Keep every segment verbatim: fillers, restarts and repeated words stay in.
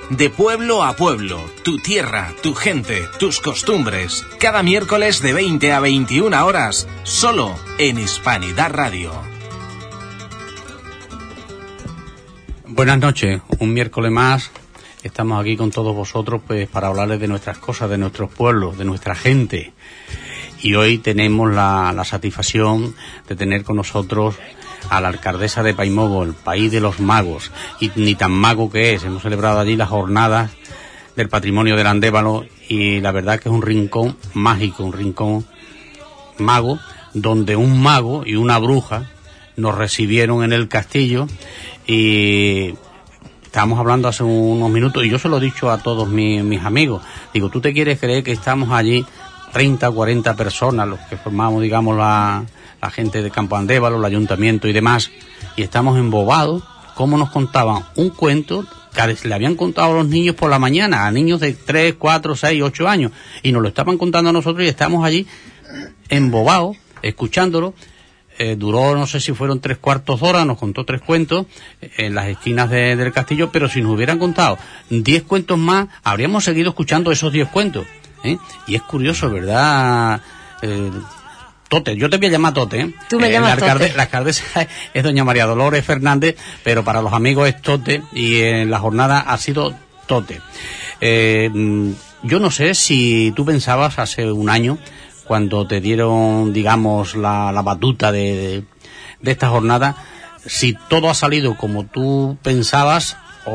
de pueblo a pueblo, tu tierra, tu gente, tus costumbres. Cada miércoles de veinte a veintiuna horas, solo en Hispanidad Radio. Buenas noches, un miércoles más. Estamos aquí con todos vosotros pues para hablarles de nuestras cosas, de nuestros pueblos, de nuestra gente. Y hoy tenemos la, la satisfacción de tener con nosotros a la alcaldesa de Paimogo, el país de los magos, y ni tan mago que es. Hemos celebrado allí las jornadas del patrimonio del Andévalo y la verdad que es un rincón mágico, un rincón mago, donde un mago y una bruja nos recibieron en el castillo y estábamos hablando hace unos minutos y yo se lo he dicho a todos mis, mis amigos. Digo, ¿tú te quieres creer que estamos allí treinta, cuarenta personas, los que formamos, digamos, la... la gente de Campo Andévalo, el ayuntamiento y demás, y estamos embobados, como nos contaban un cuento que le habían contado a los niños por la mañana, a niños de tres, cuatro, seis, ocho años, y nos lo estaban contando a nosotros y estamos allí embobados, escuchándolo. Eh, duró, no sé si fueron tres cuartos de hora, nos contó tres cuentos en las esquinas de, del castillo, pero si nos hubieran contado diez cuentos más, habríamos seguido escuchando esos diez cuentos, ¿eh? Y es curioso, ¿verdad? Eh, Tote, yo te voy a llamar Tote, ¿eh? Tú me eh, llamas la alcalde, Tote. La alcaldesa es doña María Dolores Fernández, pero para los amigos es Tote, y en la jornada ha sido Tote. Eh, yo no sé si tú pensabas hace un año, cuando te dieron, digamos, la, la batuta de, de, de esta jornada, si todo ha salido como tú pensabas,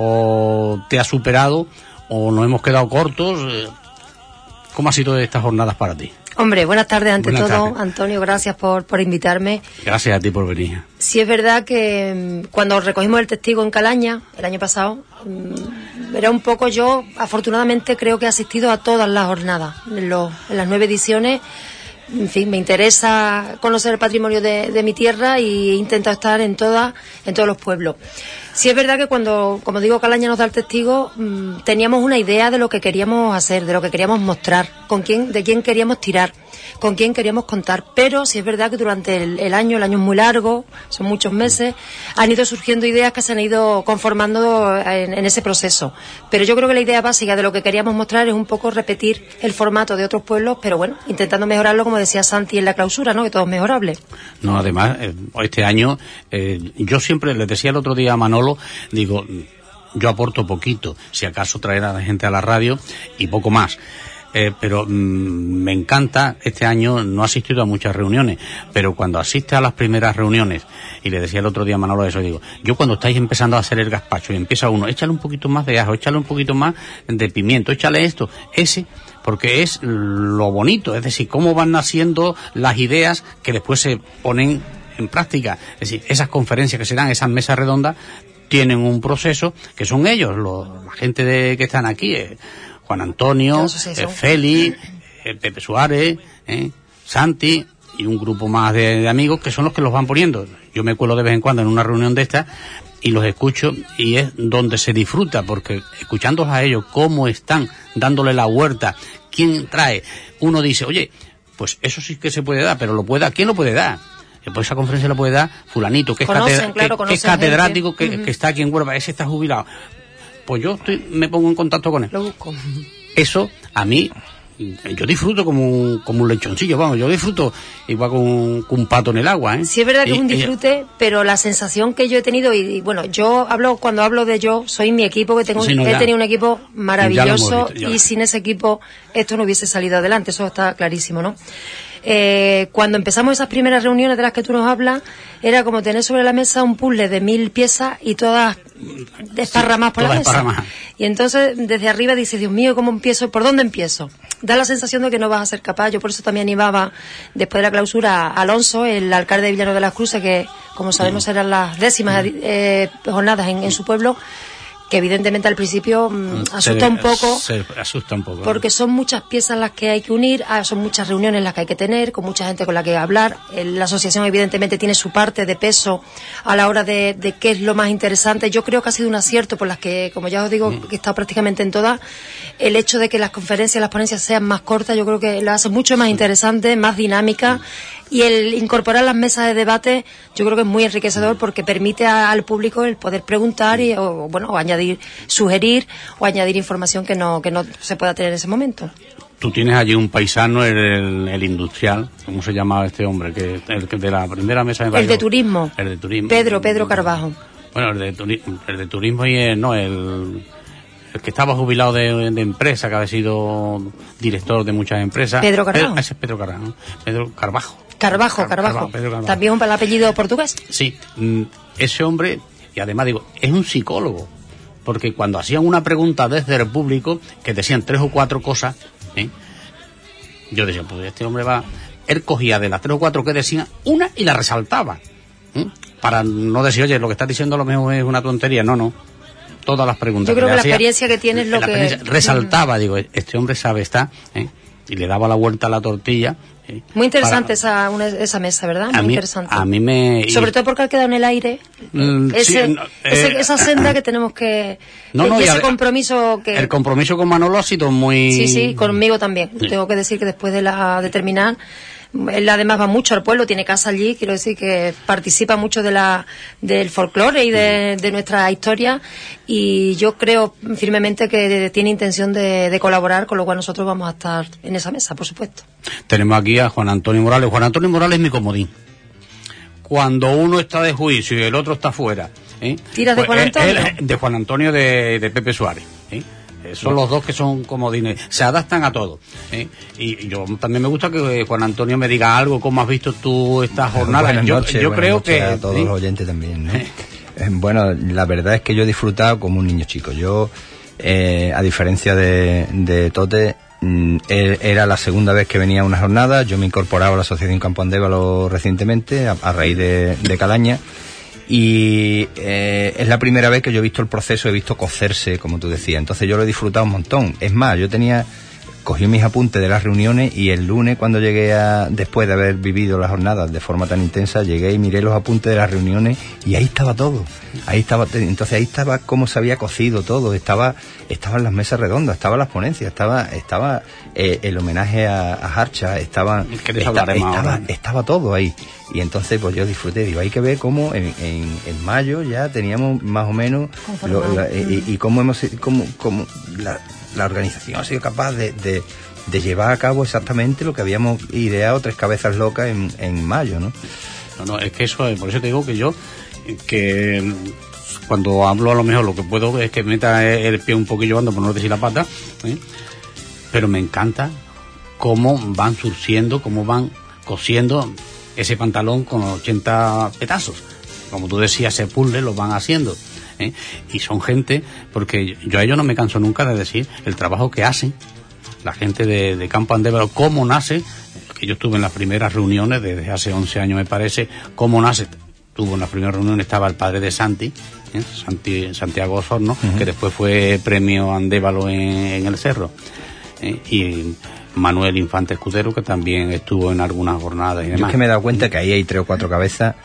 o te ha superado, o nos hemos quedado cortos. ¿Cómo ha sido estas jornadas para ti? Hombre, buenas tardes ante buenas todo. Tardes. Antonio, gracias por, por invitarme. Gracias a ti por venir. Sí es verdad que mmm, cuando recogimos el testigo en Calaña, el año pasado, mmm, era un poco yo, afortunadamente creo que he asistido a todas las jornadas, en, los, en las nueve ediciones. En fin, me interesa conocer el patrimonio de, de mi tierra y he intentado estar en todas, en todos los pueblos. Sí es verdad que cuando, como digo, Calaña nos da el testigo, mmm, teníamos una idea de lo que queríamos hacer, de lo que queríamos mostrar, con quién, de quién queríamos tirar, con quién queríamos contar. Pero sí es verdad que durante el, el año, el año es muy largo, son muchos meses, han ido surgiendo ideas que se han ido conformando en, en ese proceso. Pero yo creo que la idea básica de lo que queríamos mostrar es un poco repetir el formato de otros pueblos, pero bueno, intentando mejorarlo, como decía Santi en la clausura, ¿no? Que todo es mejorable. No, además, eh, este año, eh, yo siempre les decía el otro día a Manolo, digo, yo aporto poquito, si acaso traer a la gente a la radio y poco más. Eh, pero mmm, me encanta, este año no he asistido a muchas reuniones, pero cuando asiste a las primeras reuniones, y le decía el otro día a Manolo eso, digo, yo cuando estáis empezando a hacer el gazpacho y empieza uno, échale un poquito más de ajo, échale un poquito más de pimiento, échale esto, ese, porque es lo bonito, es decir, cómo van naciendo las ideas que después se ponen en práctica. Es decir, esas conferencias que se dan, esas mesas redondas, tienen un proceso que son ellos, los, la gente de, que están aquí, eh, Juan Antonio, eh, Félix, eh, Pepe Suárez, eh, Santi y un grupo más de, de amigos que son los que los van poniendo. Yo me cuelo de vez en cuando en una reunión de estas y los escucho y es donde se disfruta, porque escuchándolos a ellos cómo están dándole la huerta, quién trae, uno dice, oye, pues eso sí que se puede dar, pero lo puede dar, ¿quién lo puede dar? Pues esa conferencia la puede dar fulanito, que es, conocen, catedra, claro, que, que es catedrático, que, uh-huh. que está aquí en Huelva, ese está jubilado. Pues yo estoy, me pongo en contacto con él. Lo busco. Eso, a mí, yo disfruto como un, como un lechoncillo, vamos, yo disfruto igual con un, con un pato en el agua, ¿eh? Sí es verdad que y, es un disfrute, ella... pero la sensación que yo he tenido, y, y bueno, yo hablo, cuando hablo de yo, soy mi equipo, que tengo, sí, no, he tenido un equipo maravilloso, visto, y sin ese equipo esto no hubiese salido adelante, eso está clarísimo, ¿no? Eh, cuando empezamos esas primeras reuniones de las que tú nos hablas, era como tener sobre la mesa un puzzle de mil piezas y todas desparramadas sí, por la mesa. Y entonces desde arriba dices, Dios mío, ¿cómo empiezo? ¿Por dónde empiezo? Da la sensación de que no vas a ser capaz. Yo por eso también animaba después de la clausura a Alonso, el alcalde de Villano de las Cruces, que como sabemos eran las décimas eh, jornadas en, en su pueblo, que evidentemente al principio mmm, asusta se, un poco, se asusta un poco, porque son muchas piezas las que hay que unir, son muchas reuniones las que hay que tener, con mucha gente con la que hablar. La asociación evidentemente tiene su parte de peso a la hora de, de qué es lo más interesante. Yo creo que ha sido un acierto por las que, como ya os digo, mm. que he estado prácticamente en todas, el hecho de que las conferencias, las ponencias sean más cortas, yo creo que lo hace mucho más interesante, más dinámica. Y el incorporar las mesas de debate yo creo que es muy enriquecedor porque permite a, al público el poder preguntar y o, bueno, o añadir añadir, sugerir o añadir información que no, que no se pueda tener en ese momento. Tú tienes allí un paisano, el, el, el industrial, ¿cómo se llamaba este hombre? Que el que de la primera mesa de radio. El de turismo. El de turismo. Pedro, Pedro Carvajo. Bueno, el de, turi, el de turismo y el, no, el, el que estaba jubilado de, de empresa, que había sido director de muchas empresas. Pedro Carvajo. Pedro, ese es Pedro Carvajo, ¿no? Pedro Carvajo. Carvajo, Car Carvajo. Carvajo, Pedro Carvajo. ¿También un apellido portugués? Sí, ese hombre, y además digo, es un psicólogo, porque cuando hacían una pregunta desde el público, que decían tres o cuatro cosas, ¿eh? Yo decía, pues este hombre va... Él cogía de las tres o cuatro que decían una y la resaltaba, ¿eh? Para no decir, oye, lo que estás diciendo a lo mejor es una tontería. No, no. Todas las preguntas. Yo creo que, que la hacía, experiencia que tiene es lo que... Resaltaba, digo, este hombre sabe estar, ¿eh? Y le daba la vuelta a la tortilla. ¿eh? Muy interesante para... esa, una, esa mesa, ¿verdad? Muy a mí, interesante. A mí me... Sobre todo porque ha quedado en el aire mm, ese, sí, no, ese, eh, esa senda que tenemos que... No, no, y ese y compromiso que... El compromiso con Manolo ha sido muy... Sí, sí, conmigo también. Sí. Tengo que decir que después de la de terminar, él además va mucho al pueblo, tiene casa allí, quiero decir que participa mucho de la del folclore y de, de nuestra historia, y yo creo firmemente que tiene intención de, de colaborar, con lo cual nosotros vamos a estar en esa mesa, por supuesto. Tenemos aquí a Juan Antonio Morales. Juan Antonio Morales es mi comodín. Cuando uno está de juicio y el otro está fuera, ¿eh? ¿Tiras de pues, Juan Antonio? Él, de Juan Antonio de, de Pepe Suárez, ¿eh? Son los dos que son comodines, se adaptan a todo, ¿eh? Y yo también me gusta que Juan Antonio me diga algo, cómo has visto tú esta jornada. Buenas yo noches, yo buenas creo noches que a todos ¿sí? los oyentes también, ¿no? Bueno, la verdad es que yo he disfrutado como un niño chico. Yo, eh, a diferencia de, de Tote, mm, era la segunda vez que venía a una jornada. Yo me incorporaba a la Asociación Campo Andévalo recientemente, a, a raíz de, de Calaña. Y eh, es la primera vez que yo he visto el proceso, he visto cocerse, como tú decías. Entonces yo lo he disfrutado un montón. Es más, yo tenía, cogí mis apuntes de las reuniones, y el lunes, cuando llegué a, después de haber vivido las jornadas de forma tan intensa, llegué y miré los apuntes de las reuniones, y ahí estaba todo. Ahí estaba, entonces ahí estaba cómo se había cocido todo. Estaba, estaban las mesas redondas, estaban las ponencias, estaba, estaba eh, el homenaje a, a Harcha, estaba, estaba, estaba, estaba todo ahí. Y entonces pues yo disfruté, digo, hay que ver cómo en, en, en mayo ya teníamos más o menos lo, la, y, y cómo hemos cómo, cómo la, la organización ha sido capaz de, de, de llevar a cabo exactamente lo que habíamos ideado tres cabezas locas en, en mayo, ¿no? No, no, es que eso, por eso te digo que yo, que cuando hablo a lo mejor lo que puedo es que meta el pie un poquillo ando por no decir la pata, ¿eh? Pero me encanta cómo van surciendo, cómo van cosiendo ese pantalón con ochenta petazos. Como tú decías, ese puzzle lo van haciendo, ¿eh? Y son gente, porque yo a ellos no me canso nunca de decir el trabajo que hacen la gente de, de Campo Andévalo, cómo nace, que yo estuve en las primeras reuniones desde hace once años me parece, cómo nace. Tuvo en la primera reunión, estaba el padre de Santi, ¿eh? Santi Santiago Osorno, uh-huh. que después fue premio Andévalo en, en el Cerro, ¿eh? Y Manuel Infante Escudero, que también estuvo en algunas jornadas y demás. Yo es que me he dado cuenta que ahí hay tres o cuatro cabezas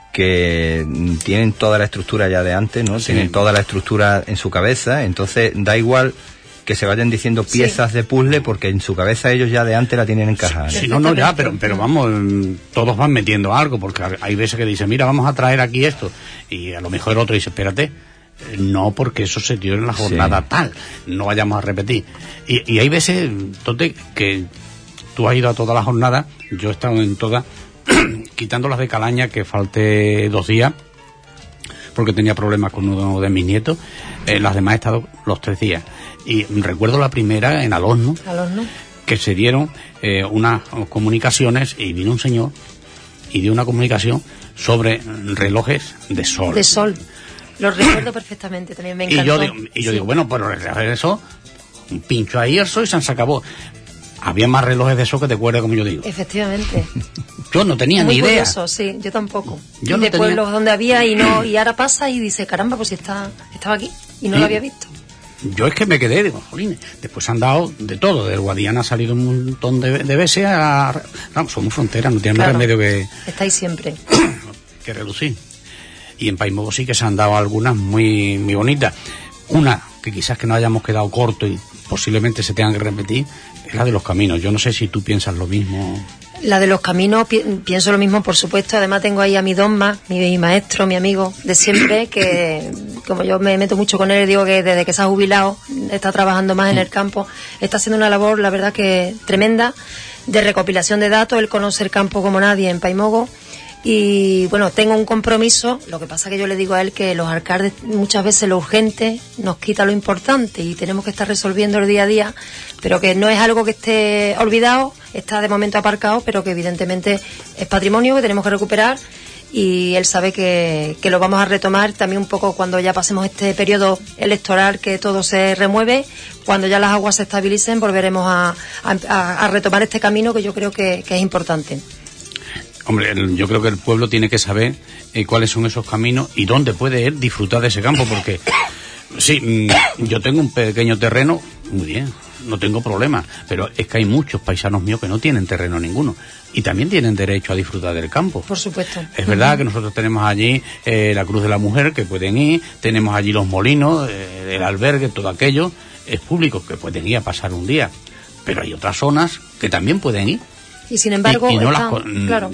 que tienen toda la estructura ya de antes, ¿no? Sí. Tienen toda la estructura en su cabeza, entonces da igual que se vayan diciendo piezas sí. de puzzle, porque en su cabeza ellos ya de antes la tienen encajada. Sí, sí, no, no, ya, pero, pero vamos, todos van metiendo algo, porque hay veces que dicen, mira, vamos a traer aquí esto, y a lo mejor el otro dice, espérate, no, porque eso se dio en la jornada sí. tal, no vayamos a repetir. Y, y hay veces, entonces, que tú has ido a todas las jornadas, yo he estado en todas, quitando las de Calaña, que falté dos días, porque tenía problemas con uno de mis nietos, eh, las demás he estado los tres días. Y recuerdo la primera en Alorno, Alorno. que se dieron eh, unas comunicaciones, y vino un señor y dio una comunicación sobre relojes de sol. De sol. Lo recuerdo perfectamente, también me encantó. Y yo digo, y yo sí. digo bueno, pues eso, un pincho ahí el sol y se acabó. Había más relojes de sol que te acuerdas, como yo digo. Efectivamente. Yo no tenía Muy ni idea. Curioso, sí, yo tampoco. Yo y no de tenía... pueblos donde había y no y ahora pasa y dice, caramba, pues si está, estaba aquí y no sí. lo había visto. Yo es que me quedé, digo, jolines, después han dado de todo, del Guadiana ha salido un montón de, de veces a... Vamos, somos fronteras, no tiene claro, más remedio que... Estáis siempre. Que reducir. Y en País Nuevo sí que se han dado algunas muy, muy bonitas. Una, que quizás que no hayamos quedado corto y posiblemente se tengan que repetir, es la de los caminos. Yo no sé si tú piensas lo mismo. La de los caminos, pi pienso lo mismo, por supuesto. Además tengo ahí a mi Donma, mi, mi maestro, mi amigo de siempre, que como yo me meto mucho con él, digo que desde que se ha jubilado está trabajando más en el campo, está haciendo una labor, la verdad que tremenda, de recopilación de datos. Él conoce el campo como nadie en Paimogo. Y bueno, tengo un compromiso, lo que pasa que yo le digo a él que los alcaldes muchas veces lo urgente nos quita lo importante y tenemos que estar resolviendo el día a día, pero que no es algo que esté olvidado, está de momento aparcado, pero que evidentemente es patrimonio que tenemos que recuperar, y él sabe que, que lo vamos a retomar también un poco cuando ya pasemos este periodo electoral, que todo se remueve. Cuando ya las aguas se estabilicen volveremos a, a, a retomar este camino que yo creo que, que es importante. Hombre, yo creo que el pueblo tiene que saber eh, cuáles son esos caminos y dónde puede él disfrutar de ese campo, porque sí, mmm, yo tengo un pequeño terreno, muy bien, no tengo problema, pero es que hay muchos paisanos míos que no tienen terreno ninguno y también tienen derecho a disfrutar del campo. Por supuesto. Es verdad que nosotros tenemos allí eh, la Cruz de la Mujer, que pueden ir, tenemos allí los molinos, eh, el albergue, todo aquello es público, que pueden ir a pasar un día, pero hay otras zonas que también pueden ir. Y sin embargo, y, y no está, las... claro.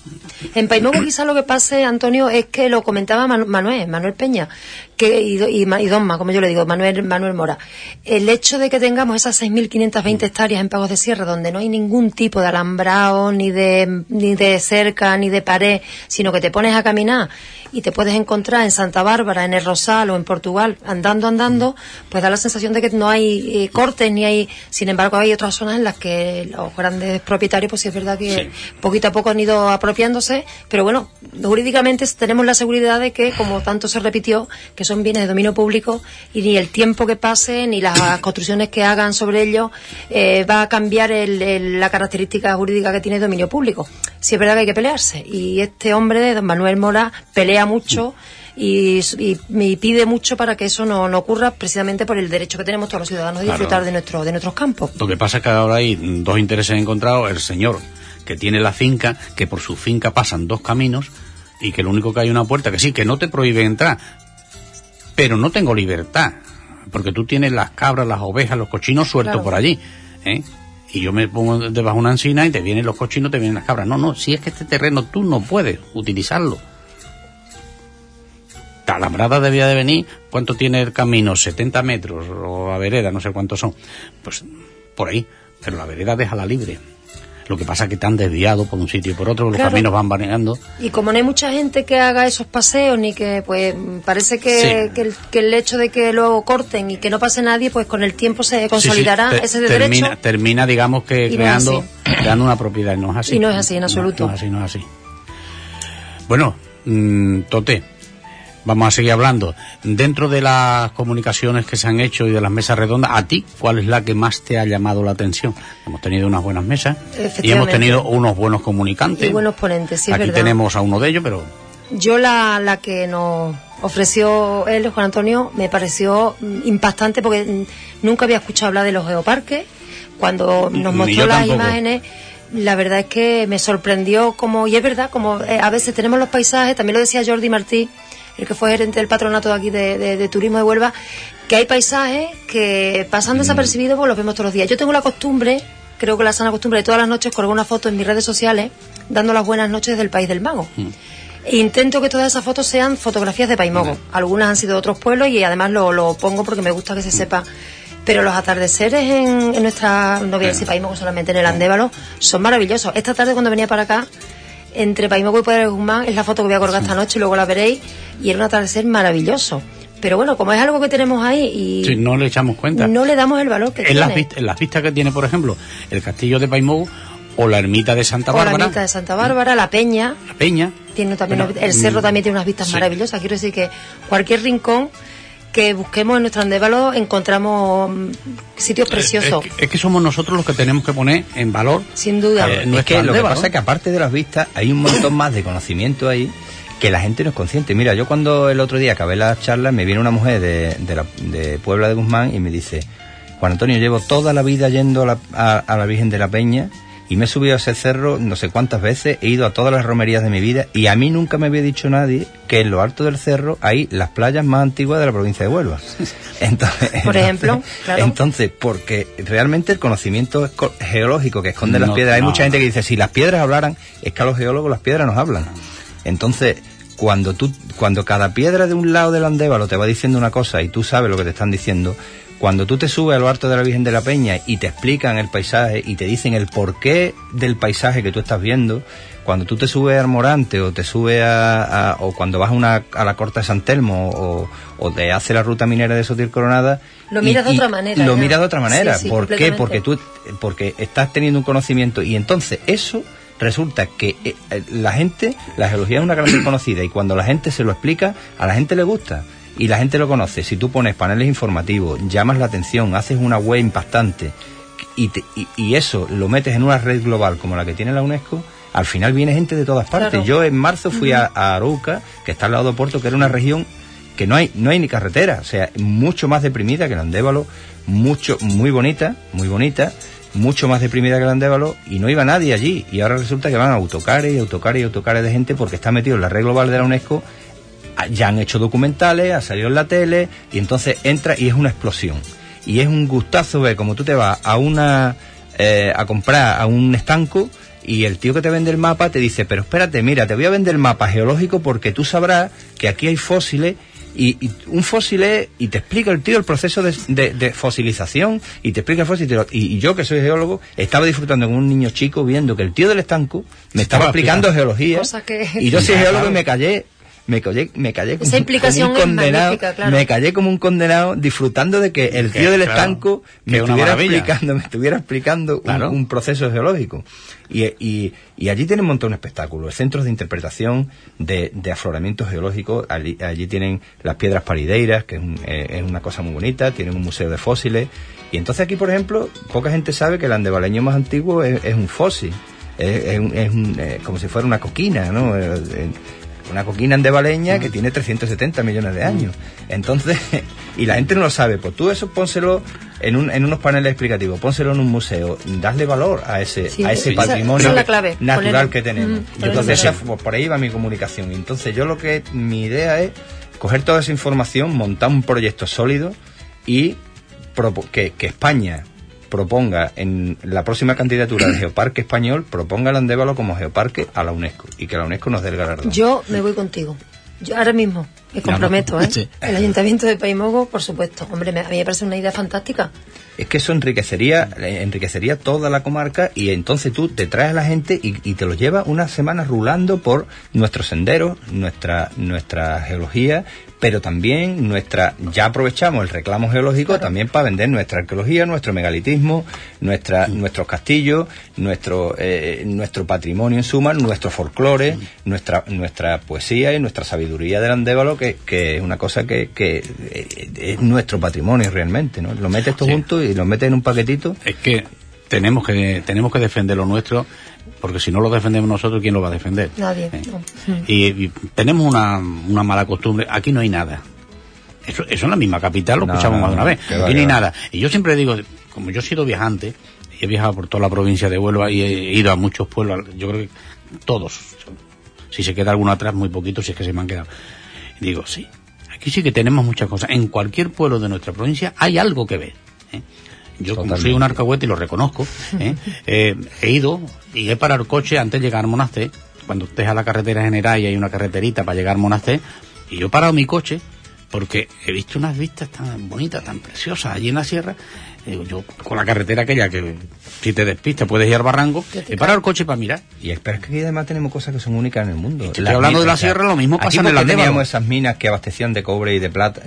En Paimogo quizás lo que pase, Antonio, es que lo comentaba Manuel, Manuel Peña, que y, y, y Donma, como yo le digo, Manuel Manuel Mora. El hecho de que tengamos esas seis mil quinientas veinte hectáreas en Pagos de Sierra, donde no hay ningún tipo de alambrado, ni de ni de cerca, ni de pared, sino que te pones a caminar y te puedes encontrar en Santa Bárbara, en el Rosal o en Portugal, andando, andando, pues da la sensación de que no hay eh, cortes, ni hay... Sin embargo, hay otras zonas en las que los grandes propietarios, pues sí es verdad que sí, poquito a poco han ido apropiándose, pero bueno, jurídicamente tenemos la seguridad de que, como tanto se repitió, que son bienes de dominio público y ni el tiempo que pase, ni las construcciones que hagan sobre ellos eh, va a cambiar el, el, la característica jurídica que tiene el dominio público. Sí es verdad que hay que pelearse, y este hombre, don Manuel Mora, pelea mucho y, y, y pide mucho para que eso no, no ocurra, precisamente por el derecho que tenemos todos los ciudadanos de disfrutar claro. de nuestro de nuestros campos. Lo que pasa es que ahora hay dos intereses encontrados: el señor que tiene la finca, que por su finca pasan dos caminos y que lo único que hay una puerta, que sí, que no te prohíbe entrar, pero no tengo libertad, porque tú tienes las cabras, las ovejas, los cochinos sueltos claro. por allí, ¿eh? Y yo me pongo debajo de una encina y te vienen los cochinos, te vienen las cabras. No, no, si es que este terreno tú no puedes utilizarlo. La alambrada debía de venir, ¿cuánto tiene el camino? setenta metros, o la vereda, no sé cuántos son. Pues por ahí, pero la vereda déjala libre. Lo que pasa es que te han desviado por un sitio y por otro, los claro. caminos van variando. Y como no hay mucha gente que haga esos paseos, ni que, pues, parece que, sí. que, el, que el hecho de que lo corten y que no pase nadie, pues con el tiempo se consolidará sí, sí. Te, ese termina, derecho. Termina, digamos que y creando, no creando una propiedad, y no es así. Y no es así, en absoluto. No, no es así, no es así. Bueno, mmm, Tote, vamos a seguir hablando. Dentro de las comunicaciones que se han hecho y de las mesas redondas, ¿a ti cuál es la que más te ha llamado la atención? Hemos tenido unas buenas mesas y hemos tenido unos buenos comunicantes. Y buenos ponentes, sí, es Aquí verdad. tenemos a uno de ellos, pero... Yo la, la que nos ofreció él, Juan Antonio, me pareció impactante, porque nunca había escuchado hablar de los geoparques. Cuando nos mostró las tampoco. imágenes... La verdad es que me sorprendió, como, y es verdad, como eh, a veces tenemos los paisajes, también lo decía Jordi Martí, el que fue gerente del patronato de aquí de, de, de turismo de Huelva, que hay paisajes que pasan desapercibidos, pues los vemos todos los días. Yo tengo la costumbre, creo que la sana costumbre de todas las noches, colgar una foto en mis redes sociales dando las buenas noches del País del Mago. Mm. E intento que todas esas fotos sean fotografías de Paimogo. Mm. Algunas han sido de otros pueblos y además lo, lo pongo porque me gusta que se sepa. Pero los atardeceres en, en nuestra, no voy a decir Paimogo solamente, en el Andévalo, son maravillosos. Esta tarde cuando venía para acá, entre Paimogo y Puebla de Guzmán, es la foto que voy a colgar sí. esta noche y luego la veréis, y era un atardecer maravilloso. Pero bueno, como es algo que tenemos ahí y sí, no le echamos cuenta, no le damos el valor que en tiene. Las vistas, en las vistas que tiene, por ejemplo, el castillo de Paimogo o la ermita de Santa Bárbara. O la ermita de Santa Bárbara, la Peña. La Peña. Tiene también bueno, el cerro también tiene unas vistas sí. maravillosas. Quiero decir que cualquier rincón que busquemos en nuestro Andévalo encontramos sitios preciosos. Es que, es que somos nosotros los que tenemos que poner en valor. Sin duda. Eh, no es que lo que pasa es que aparte de las vistas hay un montón más de conocimiento ahí que la gente no es consciente. Mira, yo cuando el otro día acabé las charlas me viene una mujer de, de, la, de Puebla de Guzmán y me dice: Juan Antonio, llevo toda la vida yendo a la, a, a la Virgen de la Peña y me he subido a ese cerro no sé cuántas veces, he ido a todas las romerías de mi vida y a mí nunca me había dicho nadie que en lo alto del cerro hay las playas más antiguas de la provincia de Huelva. Entonces, por ejemplo, entonces, claro. Entonces, porque realmente el conocimiento geológico que esconde no, las piedras, hay no, mucha gente que dice, si las piedras hablaran, es que a los geólogos las piedras nos hablan. Entonces, cuando tú, cuando cada piedra de un lado del Andévalo te va diciendo una cosa y tú sabes lo que te están diciendo, cuando tú te subes a lo alto de la Virgen de la Peña y te explican el paisaje y te dicen el porqué del paisaje que tú estás viendo, cuando tú te subes al Morante o te subes a, a o cuando vas a, una, a la Corta de San Telmo o, o te hace la ruta minera de Sotil Coronada, lo miras y, de otra manera. Lo ya. miras de otra manera. Sí, sí, ¿Por qué? Porque tú porque estás teniendo un conocimiento y entonces eso resulta que eh, la gente, la geología es una gran desconocida y cuando la gente se lo explica, a la gente le gusta. Y la gente lo conoce. Si tú pones paneles informativos, llamas la atención, haces una web impactante y, te, y, y eso lo metes en una red global como la que tiene la UNESCO, al final viene gente de todas partes. Claro. Yo en marzo fui uh-huh. a, a Arouca, que está al lado de Oporto, que era una región que no hay no hay ni carretera, o sea, mucho más deprimida que el Andévalo, mucho muy bonita, muy bonita, mucho más deprimida que el Andévalo, y no iba nadie allí. Y ahora resulta que van autocares y autocares y autocares de gente porque está metido en la red global de la UNESCO. Ya han hecho documentales, ha salido en la tele y entonces entra y es una explosión y es un gustazo ver como tú te vas a una eh, a comprar a un estanco y el tío que te vende el mapa te dice, pero espérate, mira, te voy a vender el mapa geológico porque tú sabrás que aquí hay fósiles y, y un fósil es, y te explica el tío el proceso de, de, de fosilización y te explica el fósil y, y yo que soy geólogo estaba disfrutando con un niño chico viendo que el tío del estanco me estaba, estaba explicando geología que... y yo soy geólogo y me callé Me callé, me callé como, Esa implicación como un condenado, es magnífica, claro. Me callé como un condenado disfrutando de que el tío del claro, estanco me estuviera explicando, me estuviera explicando claro. un, un proceso geológico. Y, y, y allí tienen un montón de espectáculos, centros de interpretación de, de afloramientos geológicos. Allí, allí tienen las piedras parideiras, que es, un, eh, es una cosa muy bonita, tienen un museo de fósiles. Y entonces aquí, por ejemplo, poca gente sabe que el andevaleño más antiguo es, es un fósil, es, es, un, es un, eh, como si fuera una coquina, ¿no? Eh, eh, una coquina andevaleña que tiene trescientos setenta millones de años. Entonces, y la gente no lo sabe, pues tú eso pónselo en, un, en unos paneles explicativos, pónselo en un museo, dasle valor a ese, sí, a ese sí, patrimonio esa, esa es natural poner, que tenemos. Mm, y entonces, ya, pues, por ahí va mi comunicación. Y entonces yo lo que, mi idea es coger toda esa información, montar un proyecto sólido y propo- que, que España proponga en la próxima candidatura de Geoparque Español, proponga el Andévalo como geoparque a la UNESCO y que la UNESCO nos dé el galardón. Yo me voy contigo. Yo ahora mismo me comprometo, ¿eh? Sí. El Ayuntamiento de Paimogo, por supuesto. Hombre, me, a mí me parece una idea fantástica. Es que eso enriquecería enriquecería toda la comarca y entonces tú te traes a la gente y, y te lo llevas unas semanas rulando por nuestros senderos, nuestra nuestra geología, pero también nuestra ya aprovechamos el reclamo geológico claro. también para vender nuestra arqueología, nuestro megalitismo, nuestra mm. nuestros castillos, nuestro eh, nuestro patrimonio en suma, nuestro folclore, mm. nuestra nuestra poesía y nuestra sabiduría del Andévalo, que, que es una cosa que, que es nuestro patrimonio realmente, ¿no? Lo metes todo sí. junto y lo metes en un paquetito. Es que tenemos que tenemos que defender lo nuestro, porque si no lo defendemos nosotros, ¿quién lo va a defender? Nadie. ¿Eh? No. Y, y tenemos una, una mala costumbre, aquí no hay nada. Eso, eso en la misma capital lo no, escuchamos no, más de una vez. Aquí no hay nada. Y yo siempre digo, como yo he sido viajante, he viajado por toda la provincia de Huelva y he ido a muchos pueblos, yo creo que todos, si se queda alguno atrás, muy poquito, si es que se me han quedado. Y digo, sí, aquí sí que tenemos muchas cosas. En cualquier pueblo de nuestra provincia hay algo que ver. ¿eh? Yo, totalmente. Como soy un arcahuete y lo reconozco, ¿eh? eh, he ido y he parado el coche antes de llegar a Monasté, cuando deja la carretera general y hay una carreterita para llegar a Monasté, y yo he parado mi coche porque he visto unas vistas tan bonitas, tan preciosas allí en la sierra. Digo, yo con la carretera aquella que si te despistas puedes ir al barranco, he parado el coche para mirar. Y es que aquí además tenemos cosas que son únicas en el mundo. Estoy hablando de la sierra, lo mismo pasa en el Andévalo. Teníamos esas minas que abastecían de cobre y de plata,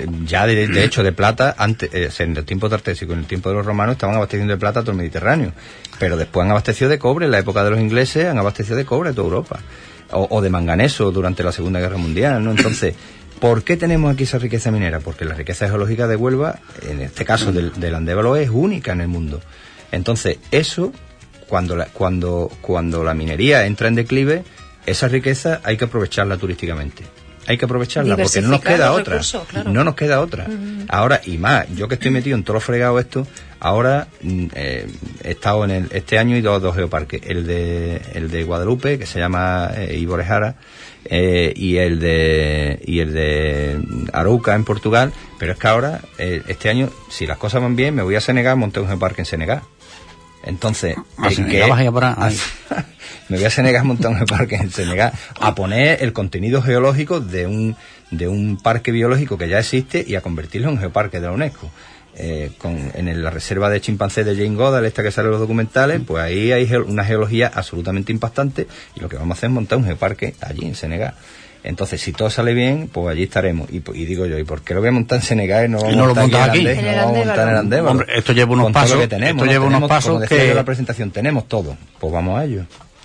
ya de, de hecho de plata, antes eh, en el tiempo tartésico, en el tiempo de los romanos estaban abasteciendo de plata a todo el Mediterráneo, pero después han abastecido de cobre, en la época de los ingleses han abastecido de cobre a toda Europa, o, o de manganeso durante la Segunda Guerra Mundial, ¿no? Entonces, ¿por qué tenemos aquí esa riqueza minera? Porque la riqueza geológica de Huelva, en este caso del, del Andévalo, es única en el mundo. Entonces, eso, cuando la, cuando, cuando la minería entra en declive, esa riqueza hay que aprovecharla turísticamente. Hay que aprovecharla porque no nos queda otra. Recursos, claro. No nos queda otra. Uh-huh. Ahora, y más, yo que estoy metido en todo lo fregado esto, ahora eh, he estado en el, este año he ido a dos geoparques. El de, el de Guadalupe, que se llama eh, Iborejara, Eh, y el de y el de Arouca en Portugal, pero es que ahora eh, este año, si las cosas van bien, me voy a Senegal, monté un geoparque en Senegal. Entonces, ¿A Senegal vas a ir por ahí? me voy a Senegal a montar un geoparque en Senegal, a poner el contenido geológico de un de un parque biológico que ya existe y a convertirlo en un geoparque de la UNESCO. Eh, con, en la reserva de chimpancés de Jane Goodall, esta que sale en los documentales, pues ahí hay ge- una geología absolutamente impactante, y lo que vamos a hacer es montar un geoparque allí en Senegal. Entonces, si todo sale bien, pues allí estaremos. Y, y digo yo, ¿y por qué lo voy a montar en Senegal y no, ¿Y no lo montas aquí? No lo vamos a montar en el Andévalo. Hombre, esto lleva unos Con pasos, todo lo que tenemos, esto ¿no? lleva Tenemos, unos pasos como decía que... yo en la presentación, tenemos todo, pues vamos a ello.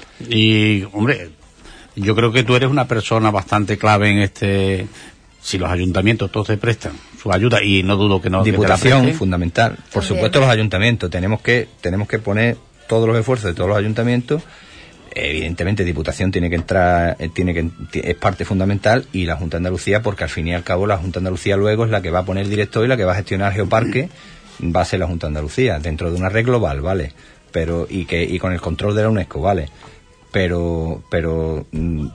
Y, hombre, yo creo que tú eres una persona bastante clave en este... Si los ayuntamientos todos te prestan su ayuda, y no dudo que no... Diputación, que fundamental. Por También. supuesto, los ayuntamientos. Tenemos que tenemos que poner todos los esfuerzos de todos los ayuntamientos. Evidentemente, Diputación tiene que entrar, eh, tiene que es parte fundamental, y la Junta de Andalucía, porque al fin y al cabo la Junta de Andalucía luego es la que va a poner el director y la que va a gestionar el geoparque, va a ser la Junta de Andalucía, dentro de una red global, ¿vale? Pero, y que y con el control de la UNESCO, ¿vale? pero pero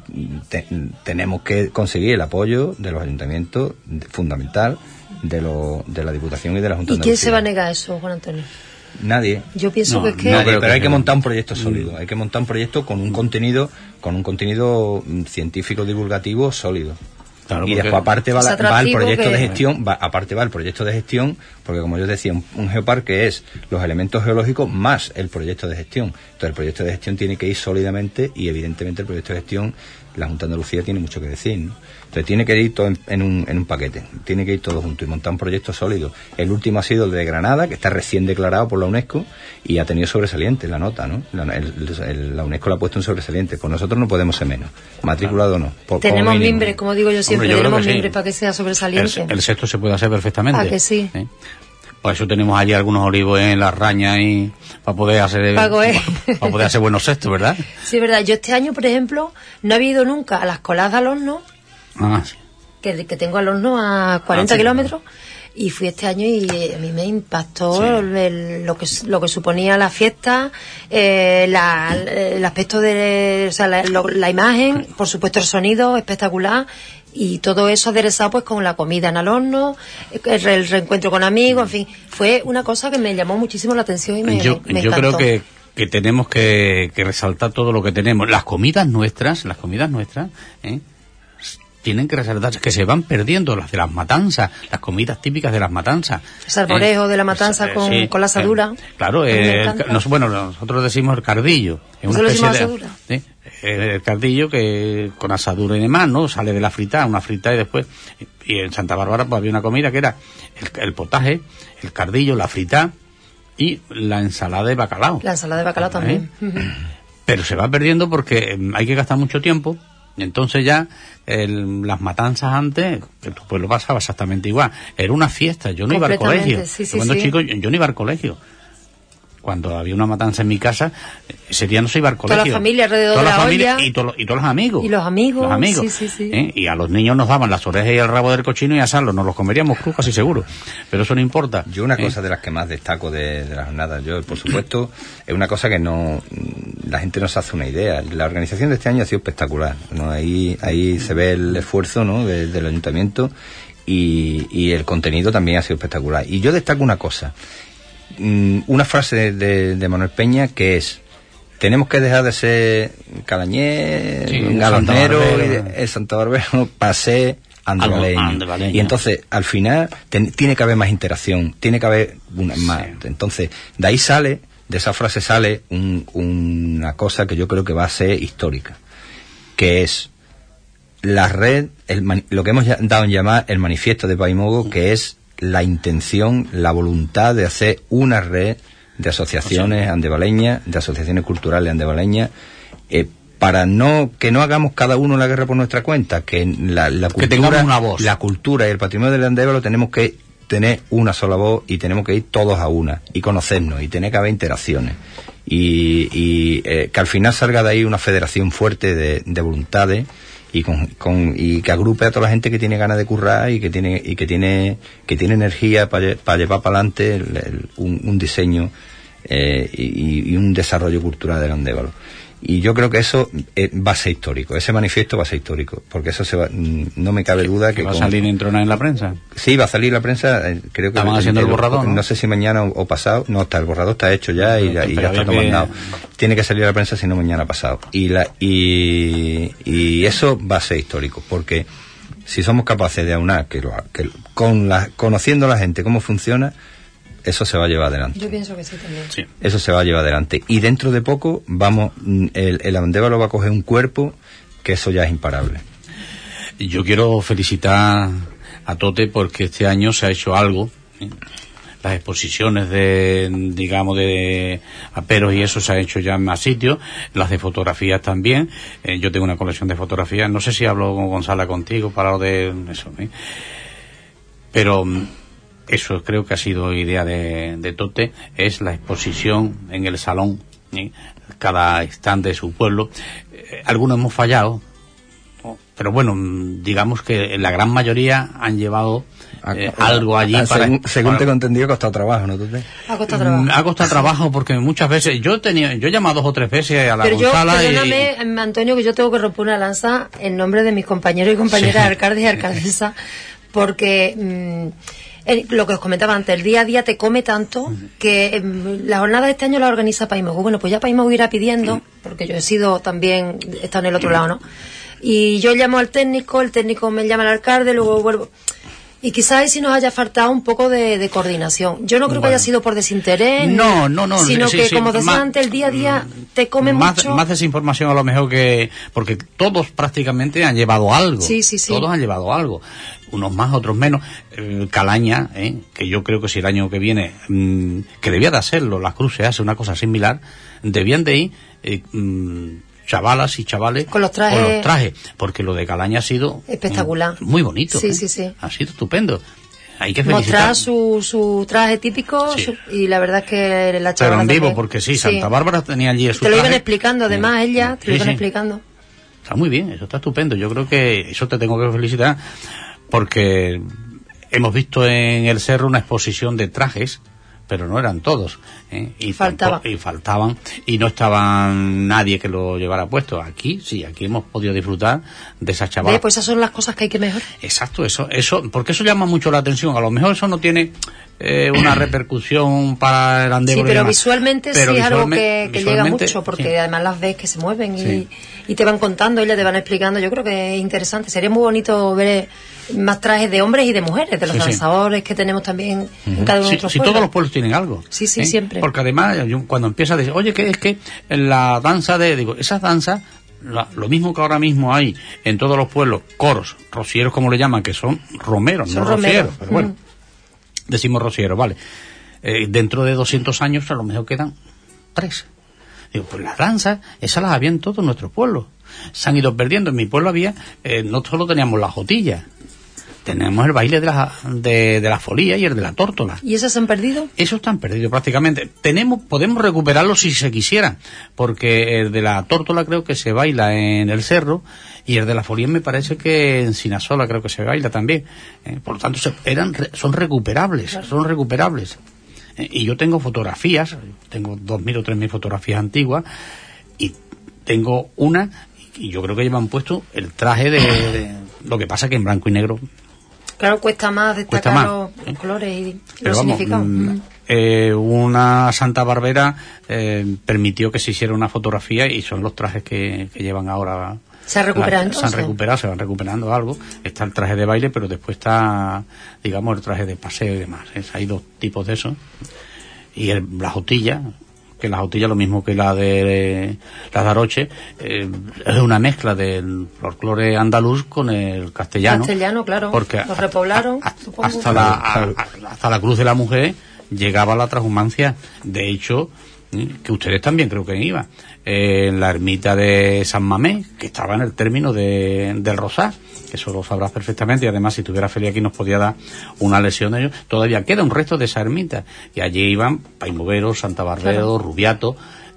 te, tenemos que conseguir el apoyo de los ayuntamientos, de, fundamental, de, lo, de la Diputación y de la Junta de ¿Y quién Andalucía. se va a negar eso, Juan Antonio? Nadie. Yo pienso No, que es que... no, Nadie, creo pero que hay que no. montar un proyecto sólido, hay que montar un proyecto con un contenido con un contenido mm, científico divulgativo sólido. Claro, Y porque después aparte va, es la- va el atractivo proyecto que- de gestión, va, aparte va el proyecto de gestión, porque como yo decía, un, un geoparque es los elementos geológicos más el proyecto de gestión. Entonces el proyecto de gestión tiene que ir sólidamente, y evidentemente el proyecto de gestión, la Junta de Andalucía tiene mucho que decir, ¿no? Entonces tiene que ir todo en, en un, en un paquete, tiene que ir todo junto y montar un proyecto sólido. El último ha sido el de Granada, que está recién declarado por la UNESCO y ha tenido sobresaliente la nota, ¿no? La, el- el- la UNESCO le ha puesto un sobresaliente. Pues nosotros no podemos ser menos, matriculado no. Por, como Tenemos mínimo. mimbres, como digo yo siempre, Hombre, yo creo tenemos que sí. mimbres para que sea sobresaliente. El, el sexto se puede hacer perfectamente. ¿A que sí? ¿Eh? Por eso tenemos allí algunos olivos en la raña, y para poder hacer Pago, ¿eh? para poder hacer buenos sextos, ¿verdad? Sí, es verdad. Yo este año, por ejemplo, no he ido nunca a las coladas al horno, Ah, sí. que, que tengo al horno a cuarenta Ah, sí. kilómetros, y fui este año y eh, a mí me impactó Sí. el- lo que lo que suponía la fiesta, eh, la- el aspecto de, o sea, la, lo- la imagen, por supuesto el sonido espectacular, y todo eso aderezado pues con la comida en el horno, el, el reencuentro con amigos, en fin, fue una cosa que me llamó muchísimo la atención y me, yo me yo creo encantó. que, que tenemos que, que resaltar todo lo que tenemos. Las comidas nuestras, las comidas nuestras, ¿eh? tienen que resaltarse, que se van perdiendo las de las matanzas, las comidas típicas de las matanzas. El salmorejo ¿eh? de la matanza Eh, con, sí, con la asadura. eh, claro, A mí me eh, el encanta. ca- nos- bueno, nosotros decimos el cardillo. Es una Nosotros especie decimos de, asadura. ¿sí? Eh, el cardillo que con asadura y demás, ¿no? Sale de la frita, una frita, y después, y, y en Santa Bárbara pues había una comida que era el, el potaje, el cardillo, la frita y la ensalada de bacalao. La ensalada de bacalao también. Ujú. Pero se va perdiendo porque eh, hay que gastar mucho tiempo, y entonces ya el- las matanzas antes, que tu pueblo pasaba exactamente igual, era una fiesta. Yo no iba al Completamente, colegio. sí, sí, Cuando sí. chico yo, yo no iba al colegio. Cuando había una matanza en mi casa, ese día no se iba al Toda la colegio. familia alrededor Toda de la la familia olla. y, to- y todos los amigos. Y los amigos, Los amigos. sí, sí, sí. ¿eh? Y a los niños nos daban las orejas y el rabo del cochino y asarlos. Nos los comeríamos crujos y seguro. Pero eso no importa. Yo una ¿eh? cosa de las que más destaco de, de la jornada, yo por supuesto, es una cosa que no la gente no se hace una idea. La organización de este año ha sido espectacular, ¿no? Ahí ahí se ve el esfuerzo, ¿no? de- del ayuntamiento, y, y el contenido también ha sido espectacular. Y yo destaco una cosa, mm, una frase de, de, de Manuel Peña, que es: tenemos que dejar de ser calañés, Sí, galonero, Santa Barbero. y de- el Santa Barbero, para ser andevaleño. andevaleño. Y entonces, al final, ten- tiene que haber más interacción, tiene que haber una, más. Entonces, de ahí sale, de esa frase sale un- una cosa que yo creo que va a ser histórica, que es la red, el mani- lo que hemos ya- dado en llamar el manifiesto de Paimogo, que es la intención, la voluntad de hacer una red de asociaciones andevaleñas, de asociaciones culturales andevaleñas, eh, para no que no hagamos cada uno la guerra por nuestra cuenta, que la, la Que cultura, tengamos una voz. la cultura y el patrimonio del Andévalo tenemos que tener una sola voz, y tenemos que ir todos a una y conocernos, y tener que haber interacciones, y, y eh, que al final salga de ahí una federación fuerte de, de voluntades, y con, con y que agrupe a toda la gente que tiene ganas de currar y que tiene y que tiene que tiene energía para llevar para adelante el- el- un, un diseño eh, y, y un desarrollo cultural del Andévalo. Y yo creo que eso eh, va a ser histórico, ese manifiesto va a ser histórico, porque eso se va, no me cabe duda que... ¿Va a con... salir en Trona en la prensa? Sí, va a salir la prensa, eh, creo que... ¿Estaban haciendo el, el borrador, ¿no? No sé si mañana o, o pasado, no, está, el borrador está hecho ya y, ya, y ya está todo mandado. Que... Tiene que salir a la prensa, si no mañana pasado. Y, la, y, y eso va a ser histórico, porque si somos capaces de aunar, que, lo, que con la, conociendo a la gente cómo funciona, eso se va a llevar adelante. Yo pienso que sí también. Sí. Eso se va a llevar adelante. Y dentro de poco, vamos, el, el Andévalo va a coger un cuerpo que eso ya es imparable. Yo quiero felicitar a Tote porque este año se ha hecho algo. ¿eh? Las exposiciones de, digamos, de aperos y eso se ha hecho ya en más sitios. Las de fotografías también. Eh, yo tengo una colección de fotografías. No sé si hablo con Gonzalo contigo para lo de eso. ¿eh? Pero... eso creo que ha sido idea de, de Tote, es la exposición en el salón, ¿eh? Cada stand de su pueblo. Eh, algunos hemos fallado, ¿no? Pero bueno, digamos que la gran mayoría han llevado eh, a, algo allí a, para... Según, según para, te he entendido, ha costado trabajo, ¿no, Tote? Ha costado trabajo. Ha costado trabajo porque muchas veces, yo tenía, yo he llamado dos o tres veces a la Pero Gonzala yo, perdóname, y... Antonio, que yo tengo que romper una lanza en nombre de mis compañeros y compañeras Sí. alcaldes y alcaldesas, porque... Mmm, Eh, lo que os comentaba antes, el día a día te come tanto que eh, la jornada de este año la organiza Paimegu. Bueno, pues ya Paimegu irá pidiendo, porque yo he sido también, he estado en el otro lado, ¿no? Y yo llamo al técnico, el técnico me llama al alcalde, luego vuelvo. Y quizás ahí sí nos haya faltado un poco de, de coordinación. Yo no creo bueno. que haya sido por desinterés, no, no, no, sino sí, que, sí, como decía más, antes, el día a día te come más, mucho. Más desinformación a lo mejor que... Porque todos prácticamente han llevado algo. Sí, sí, sí. Todos han llevado algo. Unos más, otros menos. Eh, Calaña, eh, que yo creo que si el año que viene, mmm, que debía de hacerlo, las Cruces hace una cosa similar, debían de ir... Eh, mmm, chavalas y chavales con los trajes, con los trajes, porque lo de Calaña ha sido espectacular, mm, muy bonito. Sí, ¿eh? sí, sí. Ha sido estupendo. Hay que felicitar. Mostrar su, su traje típico, sí. su, y la verdad es que la chavala pero en vivo, también. porque sí, sí, Santa Bárbara tenía allí su te lo traje. iban explicando, además, sí. ella te sí, lo iban sí. explicando. Está muy bien, eso está estupendo. Yo creo que eso te tengo que felicitar, porque hemos visto en el cerro una exposición de trajes, pero no eran todos, ¿eh? y, Faltaba. y faltaban y no estaban nadie que lo llevara puesto. Aquí sí, aquí hemos podido disfrutar de esa chavala. Ve, pues esas son las cosas que hay que mejorar. Exacto, eso, eso, porque eso llama mucho la atención. A lo mejor eso no tiene eh, una repercusión para el Andévalo. Sí, pero visualmente pero sí es algo visualmente, que, que llega mucho, porque sí. además las ves que se mueven y, Sí. y te van contando, ellas te van explicando. Yo creo que es interesante. Sería muy bonito ver más trajes de hombres y de mujeres, de los Sí, sí. danzadores que tenemos también Uh-huh. en cada uno de sí, nuestros sí, pueblos. todos los pueblos tienen algo. Sí, sí, ¿eh? siempre. Porque además, yo, cuando empieza a decir, oye, que es que la danza de... Digo, esas danzas, la, lo mismo que ahora mismo hay en todos los pueblos, coros, rocieros como le llaman, que son romeros, son no romeros. rocieros, pero bueno, Mm. decimos rocieros, vale. Eh, dentro de doscientos años a lo mejor quedan tres. Digo, pues las danzas, esas las había en todos nuestros pueblos. Se han ido perdiendo. En mi pueblo había, eh, no solo teníamos la jotilla, tenemos el baile de la, de, de la folía y el de la tórtola. ¿Y esas se han perdido? Eso están perdidos prácticamente. Tenemos, podemos recuperarlo si se quisiera, porque el de la tórtola creo que se baila en el cerro y el de la folía me parece que en Sinasola creo que se baila también. Eh, por lo tanto, se, eran, son recuperables, claro. son recuperables. Eh, y yo tengo fotografías, tengo dos mil o tres mil fotografías antiguas y tengo una y yo creo que llevan puesto el traje de, de lo que pasa que en blanco y negro. Claro, cuesta más destacar más, los, ¿eh? los colores y Pero los vamos, significados. Mm, eh, una Santa Barbera eh, permitió que se hiciera una fotografía y son los trajes que, que llevan ahora. ¿Se ha recuperado la, entonces? Se han recuperado, se van recuperando algo. Está el traje de baile, pero después está, digamos, el traje de paseo y demás. Es, hay dos tipos de eso. Y el, la jotilla, que la jotilla lo mismo que la de la de Aroche, eh, es una mezcla del folclore andaluz con el castellano. Castellano, claro. Porque los repoblaron, a, a, supongo. hasta, la, a, hasta la Cruz de la Mujer llegaba la transhumancia. De hecho, que ustedes también creo que iban, eh, en la ermita de San Mamés, que estaba en el término de, del Rosar, que eso lo sabrás perfectamente, y además si tuviera Feli aquí nos podía dar una lesión de ellos. Todavía queda un resto de esa ermita, y allí iban Paimovero, Santa Barbero, claro. Rubiato,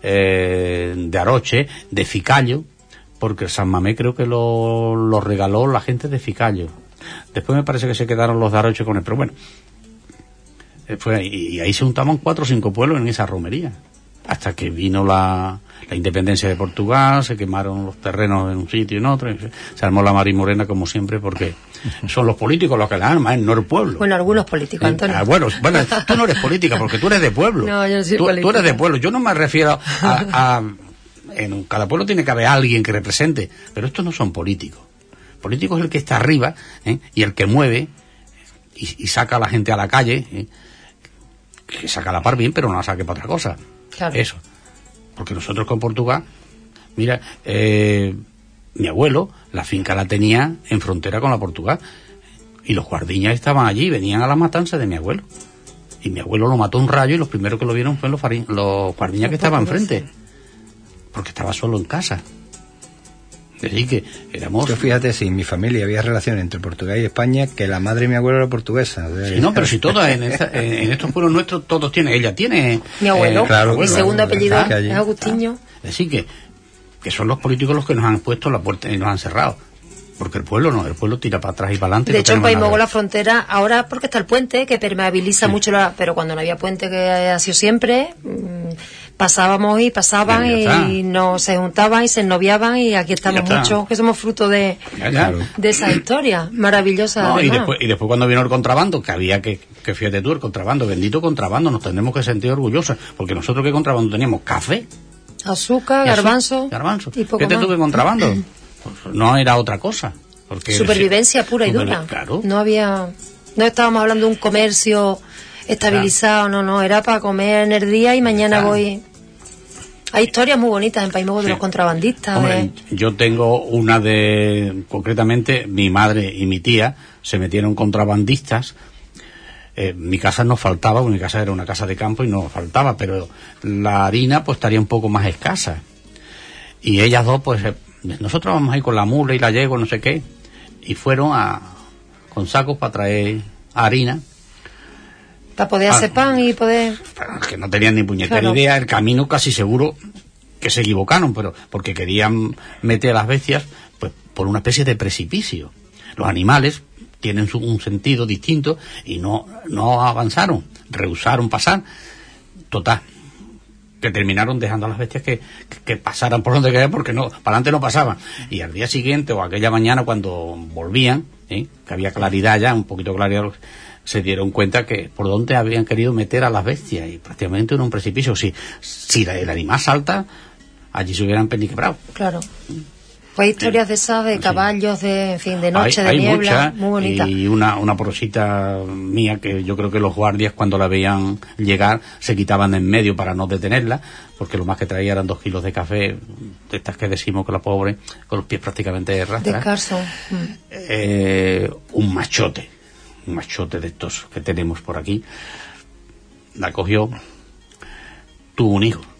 eh, de Aroche, de Ficallo, porque el San Mamés creo que lo, lo regaló la gente de Ficallo. Después me parece que se quedaron los de Aroche con él, pero bueno, fue, y, y ahí se juntaban cuatro o cinco pueblos en esa romería. hasta que vino la, la independencia de Portugal, se quemaron los terrenos en un sitio y en otro, y se armó la marimorena como siempre, porque son los políticos los que la arman, no el pueblo. Bueno, algunos políticos, Antonio. Ah, bueno, bueno, tú no eres política, porque tú eres de pueblo. No, yo no soy tú, política. Tú eres de pueblo, yo no me refiero a... a en cada pueblo tiene que haber alguien que represente, pero estos no son políticos. Político es el que está arriba, ¿eh? Y el que mueve y, y saca a la gente a la calle, ¿eh? Que saca la par bien, pero no la saque para otra cosa. Claro. Eso. Porque nosotros con Portugal, mira, eh, mi abuelo, la finca la tenía en frontera con la Portugal, y los guardiñas estaban allí, venían a la matanza de mi abuelo. Y mi abuelo lo mató un rayo, y los primeros que lo vieron fueron los, farin- los guardiñas que estaban enfrente. Porque estaba solo en casa. Así que éramos... Yo fíjate, si en mi familia había relación entre Portugal y España, que la madre de mi abuelo era portuguesa. Sí, no, pero si todos en, esta, en estos pueblos nuestros, todos tienen, ella tiene... Mi abuelo, eh, claro, mi claro, segundo claro, apellido claro, es Agustinho. Así que, que son los políticos los que nos han puesto la puerta y nos han cerrado. Porque el pueblo no, el pueblo tira para atrás y para adelante. De no hecho, en tenemos nada. Paimogó la frontera, ahora porque está el puente, que permeabiliza Sí. mucho la... Pero cuando no había puente, que ha sido siempre, mmm, pasábamos y pasaban Ya, ya y está. no se juntaban y se ennoviaban, y aquí estamos Ya está. muchos que somos fruto de, Ya, ya. de esa historia maravillosa. No, y además. después, y después cuando vino el contrabando, que había que, que fíjate tú, el contrabando, bendito contrabando, nos tenemos que sentir orgullosos, porque nosotros que contrabando teníamos café, Azúcar, y azu- garbanzo, garbanzo. y poco ¿Qué te más. tuve contrabando? Pues no era otra cosa. Porque Supervivencia pura y Super- dura. Claro. No había, no estábamos hablando de un comercio estabilizado, no, no, era para comer en el día y mañana Claro. voy. Hay historias muy bonitas en Paimogó de Sí. los contrabandistas. Hombre, de- yo tengo una de, concretamente, mi madre y mi tía se metieron contrabandistas. Eh, mi casa no faltaba, porque mi casa era una casa de campo y no faltaba, pero la harina pues estaría un poco más escasa. Y ellas dos, pues, eh, nosotros vamos ahí con la mula y la yegua, no sé qué, y fueron a con sacos para traer harina. para poder Ah. hacer pan y poder... Que no tenían ni puñetera Claro. idea, el camino casi seguro que se equivocaron, pero porque querían meter a las bestias pues por una especie de precipicio. Los animales tienen su, un sentido distinto y no, no avanzaron, rehusaron pasar. Total, que terminaron dejando a las bestias que, que, que pasaran por donde querían, porque no, para adelante no pasaban. Y al día siguiente o aquella mañana cuando volvían, ¿eh? Que había claridad ya, un poquito de claridad, se dieron cuenta que por dónde habían querido meter a las bestias, y prácticamente en un precipicio. Si, si el animal salta, allí se hubieran peniquebrado. Claro. Pues hay historias de esas, de Sí. caballos, de, en fin, de noche, hay, de hay niebla, muchas, muy bonita. y una, una porosita mía que yo creo que los guardias cuando la veían llegar se quitaban de en medio para no detenerla, porque lo más que traía eran dos kilos de café, de estas que decimos que la pobre, con los pies prácticamente de rastra. Descalzo. Mm. Eh, un machote, un machote de estos que tenemos por aquí, la cogió, tuvo un hijo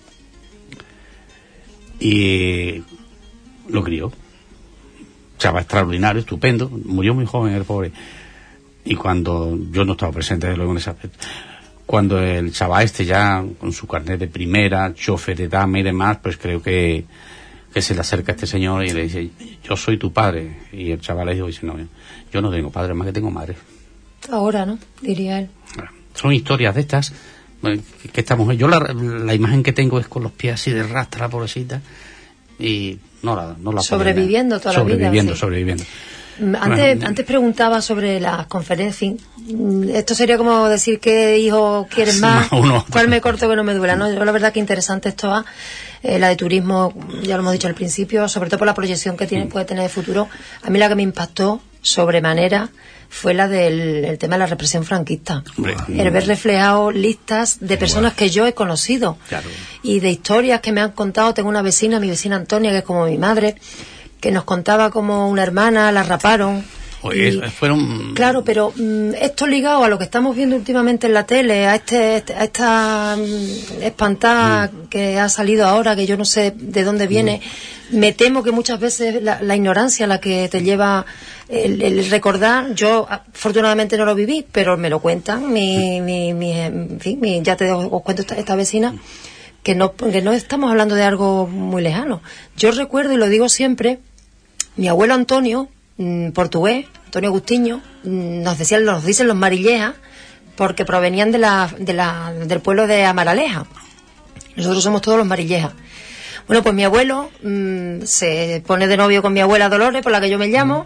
y lo crió. Chava extraordinario, estupendo, murió muy joven el pobre. Y cuando yo no estaba presente desde luego en ese aspecto, cuando el chaval este ya con su carnet de primera, chofer de dama y demás, pues creo que que se le acerca a este señor y le dice: yo soy tu padre. Y el chaval le dijo, dice, no, yo no tengo padre, más que tengo madre. Ahora, ¿no? Diría él. Son historias de estas eh, que, que estamos. Yo la, la imagen que tengo es con los pies así de rastra, pobrecita, y no la, no la Sobreviviendo toda la vida, sobreviviendo, sí. sobreviviendo. Antes, Bueno, antes preguntaba sobre las conferencias. Mm, Esto sería como decir qué hijo quieres Sí, más, más uno. cuál me corto que no me duela. ¿No? Yo la verdad que interesante esto va. Eh, la de turismo, ya lo hemos dicho al principio, sobre todo por la proyección que tiene, puede tener de futuro. A mí la que me impactó sobremanera fue la del el tema de la represión franquista. Hombre, el ver reflejado listas de personas que yo he conocido Claro. y de historias que me han contado. Tengo una vecina, mi vecina Antonia, que es como mi madre, que nos contaba como una hermana la raparon. Oye, Y- es- fueron... Claro, pero mm, esto ligado a lo que estamos viendo últimamente en la tele, a este, este- a esta mm, espantada Mm. que ha salido ahora, que yo no sé de dónde viene, me temo que muchas veces la, la ignorancia la que te lleva el, el recordar. Yo afortunadamente no lo viví, pero me lo cuentan, mi, mi, mi, en fin, mi- ya te os cuento esta, esta vecina, que no, que no estamos hablando de algo muy lejano. Yo recuerdo, y lo digo siempre, mi abuelo Antonio, mm, portugués, Antonio Agustinho, mm, nos decían, nos dicen los marillejas, porque provenían de la, de la, del pueblo de Amaraleja. Nosotros somos todos los Marillejas. Bueno, pues mi abuelo mmm, se pone de novio con mi abuela Dolores, por la que yo me llamo,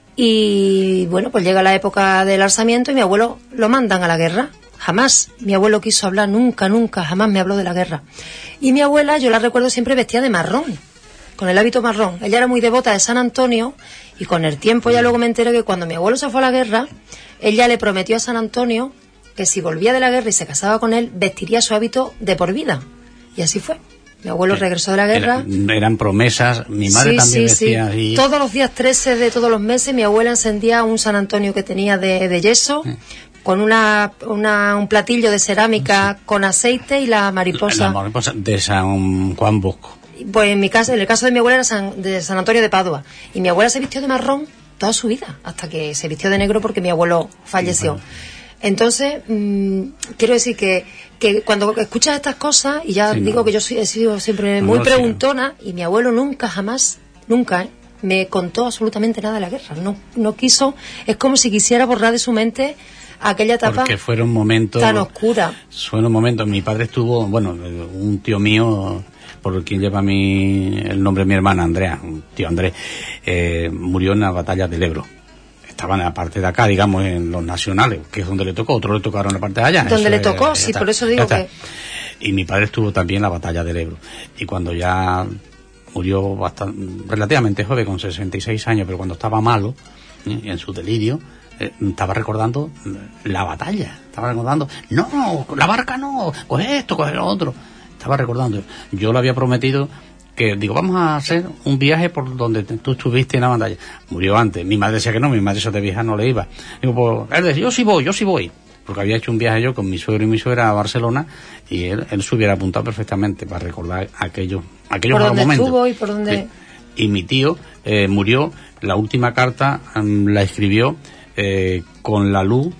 y bueno, pues llega la época del alzamiento y mi abuelo lo mandan a la guerra. Jamás mi abuelo quiso hablar, nunca, nunca, jamás me habló de la guerra. Y mi abuela, yo la recuerdo siempre vestida de marrón, con el hábito marrón. Ella era muy devota de San Antonio, y con el tiempo ya luego me enteré que cuando mi abuelo se fue a la guerra, ella le prometió a San Antonio que si volvía de la guerra y se casaba con él, vestiría su hábito de por vida. Y así fue. Mi abuelo regresó de la guerra. Era, eran promesas. Mi madre sí, también sí, decía. Sí. Y... Todos los días trece de todos los meses, mi abuela encendía un San Antonio que tenía de, de yeso, sí. con una, una un platillo de cerámica sí. con aceite y la mariposa. La mariposa de San Juan Bosco. Pues en mi caso, en el caso de mi abuela era San, de San Antonio de Padua. Y mi abuela se vistió de marrón toda su vida, hasta que se vistió de negro porque mi abuelo falleció. Sí, bueno. Entonces, mmm, quiero decir que, que cuando escuchas estas cosas, y ya sí, digo no. que yo soy, he sido siempre muy no, preguntona, sí. y mi abuelo nunca, jamás, nunca, ¿eh? me contó absolutamente nada de la guerra. No, no quiso, es como si quisiera borrar de su mente aquella etapa porque fueron momentos tan oscura. Fueron momentos, mi padre estuvo, bueno, un tío mío, por quien lleva mi, el nombre de mi hermana, Andrea, un tío Andrés, eh, murió en la batalla del Ebro. Estaban en la parte de acá, digamos, en los nacionales, que es donde le tocó, otro le tocaron en la parte de allá. Donde eso le es, tocó, sí, está, por eso digo que... Y mi padre estuvo también en la batalla del Ebro. Y cuando ya murió bastante, relativamente joven, con sesenta y seis años, pero cuando estaba malo, ¿eh? en su delirio, eh, estaba recordando la batalla. Estaba recordando, no, la barca no, coge esto, coge lo otro. Estaba recordando. Yo le había prometido... que digo, vamos a hacer un viaje por donde tú estuviste en la batalla. Murió antes, mi madre decía que no, mi madre eso de vieja no le iba. Digo, pues él decía, yo sí voy, yo sí voy, porque había hecho un viaje yo con mi suegro y mi suegra a Barcelona, y él, él se hubiera apuntado perfectamente para recordar aquellos aquellos malos momentos. ¿Por dónde estuvo y por dónde? Sí. Y mi tío eh, murió, la última carta um, la escribió eh, con la luz,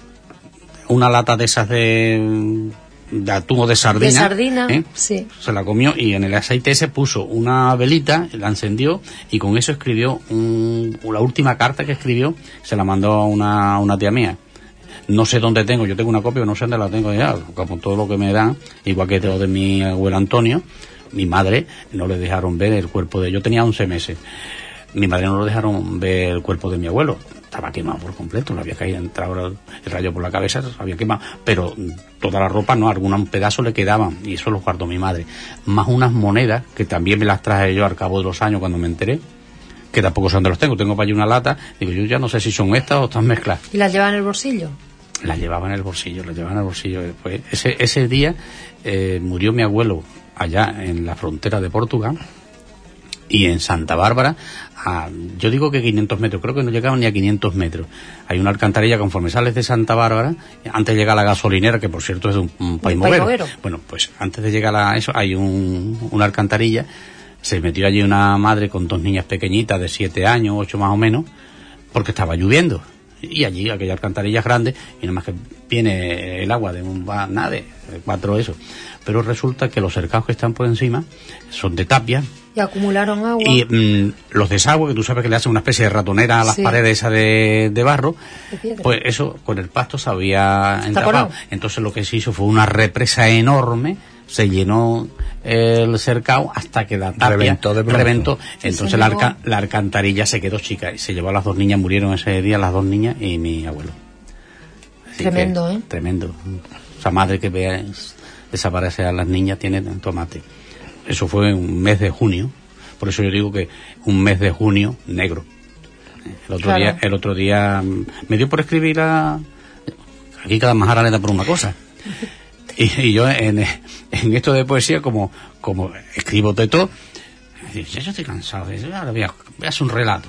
una lata de esas de... de atún o de sardina, de sardina ¿eh? sí. Se la comió y en el aceite ese puso una velita, la encendió y con eso escribió un, la última carta que escribió, se la mandó a una, una tía mía. No sé dónde tengo, yo tengo una copia, no sé dónde la tengo ya, como todo lo que me dan, igual que lo de mi abuelo Antonio, mi madre no le dejaron ver el cuerpo de... Yo tenía once meses, mi madre no le dejaron ver el cuerpo de mi abuelo. Estaba quemado por completo, le había caído, entrado el rayo por la cabeza, se había quemado, pero toda la ropa no, algunos pedazos le quedaban, y eso lo guardó mi madre. Más unas monedas, que también me las traje yo al cabo de los años cuando me enteré, que tampoco sé dónde los tengo, tengo para allí una lata, digo, yo ya no sé si son estas o están mezcladas. ¿Y las llevaba en el bolsillo? Las llevaba en el bolsillo, las llevaba en el bolsillo. Después, ese, ese día eh, murió mi abuelo allá en la frontera de Portugal, y en Santa Bárbara, a, yo digo que quinientos metros, creo que no llegaban ni a quinientos metros. Hay una alcantarilla, conforme sales de Santa Bárbara, antes llega la gasolinera, que por cierto es un, un paimoguero. Bueno, pues antes de llegar a eso hay un, una alcantarilla, se metió allí una madre con dos niñas pequeñitas de siete años, ocho más o menos, porque estaba lloviendo. Y allí, aquella alcantarilla es grande, y nada más que viene el agua de un nada, de cuatro eso. Pero resulta que los cercados que están por encima son de tapia. Y acumularon agua. Y mmm, los desagües, que tú sabes que le hacen una especie de ratonera a las sí. paredes esas de, de barro, de pues eso con el pasto se había entrapado. Entonces lo que se hizo fue una represa enorme, se llenó el cercado hasta que la tapia reventó. De reventó. Sí, entonces la, arca, la alcantarilla se quedó chica y se llevó a las dos niñas, murieron ese día las dos niñas y mi abuelo. Así tremendo, que, ¿eh? Tremendo. Esa madre que vea desaparecer a las niñas tiene tomate. Eso fue un mes de junio, por eso yo digo que un mes de junio negro. El otro claro. día, el otro día me dio por escribir a... Aquí cada majara le da por una cosa. Y, y yo en, en esto de poesía, como, como escribo de todo, ya yo estoy cansado, ahora voy a, voy a hacer un relato.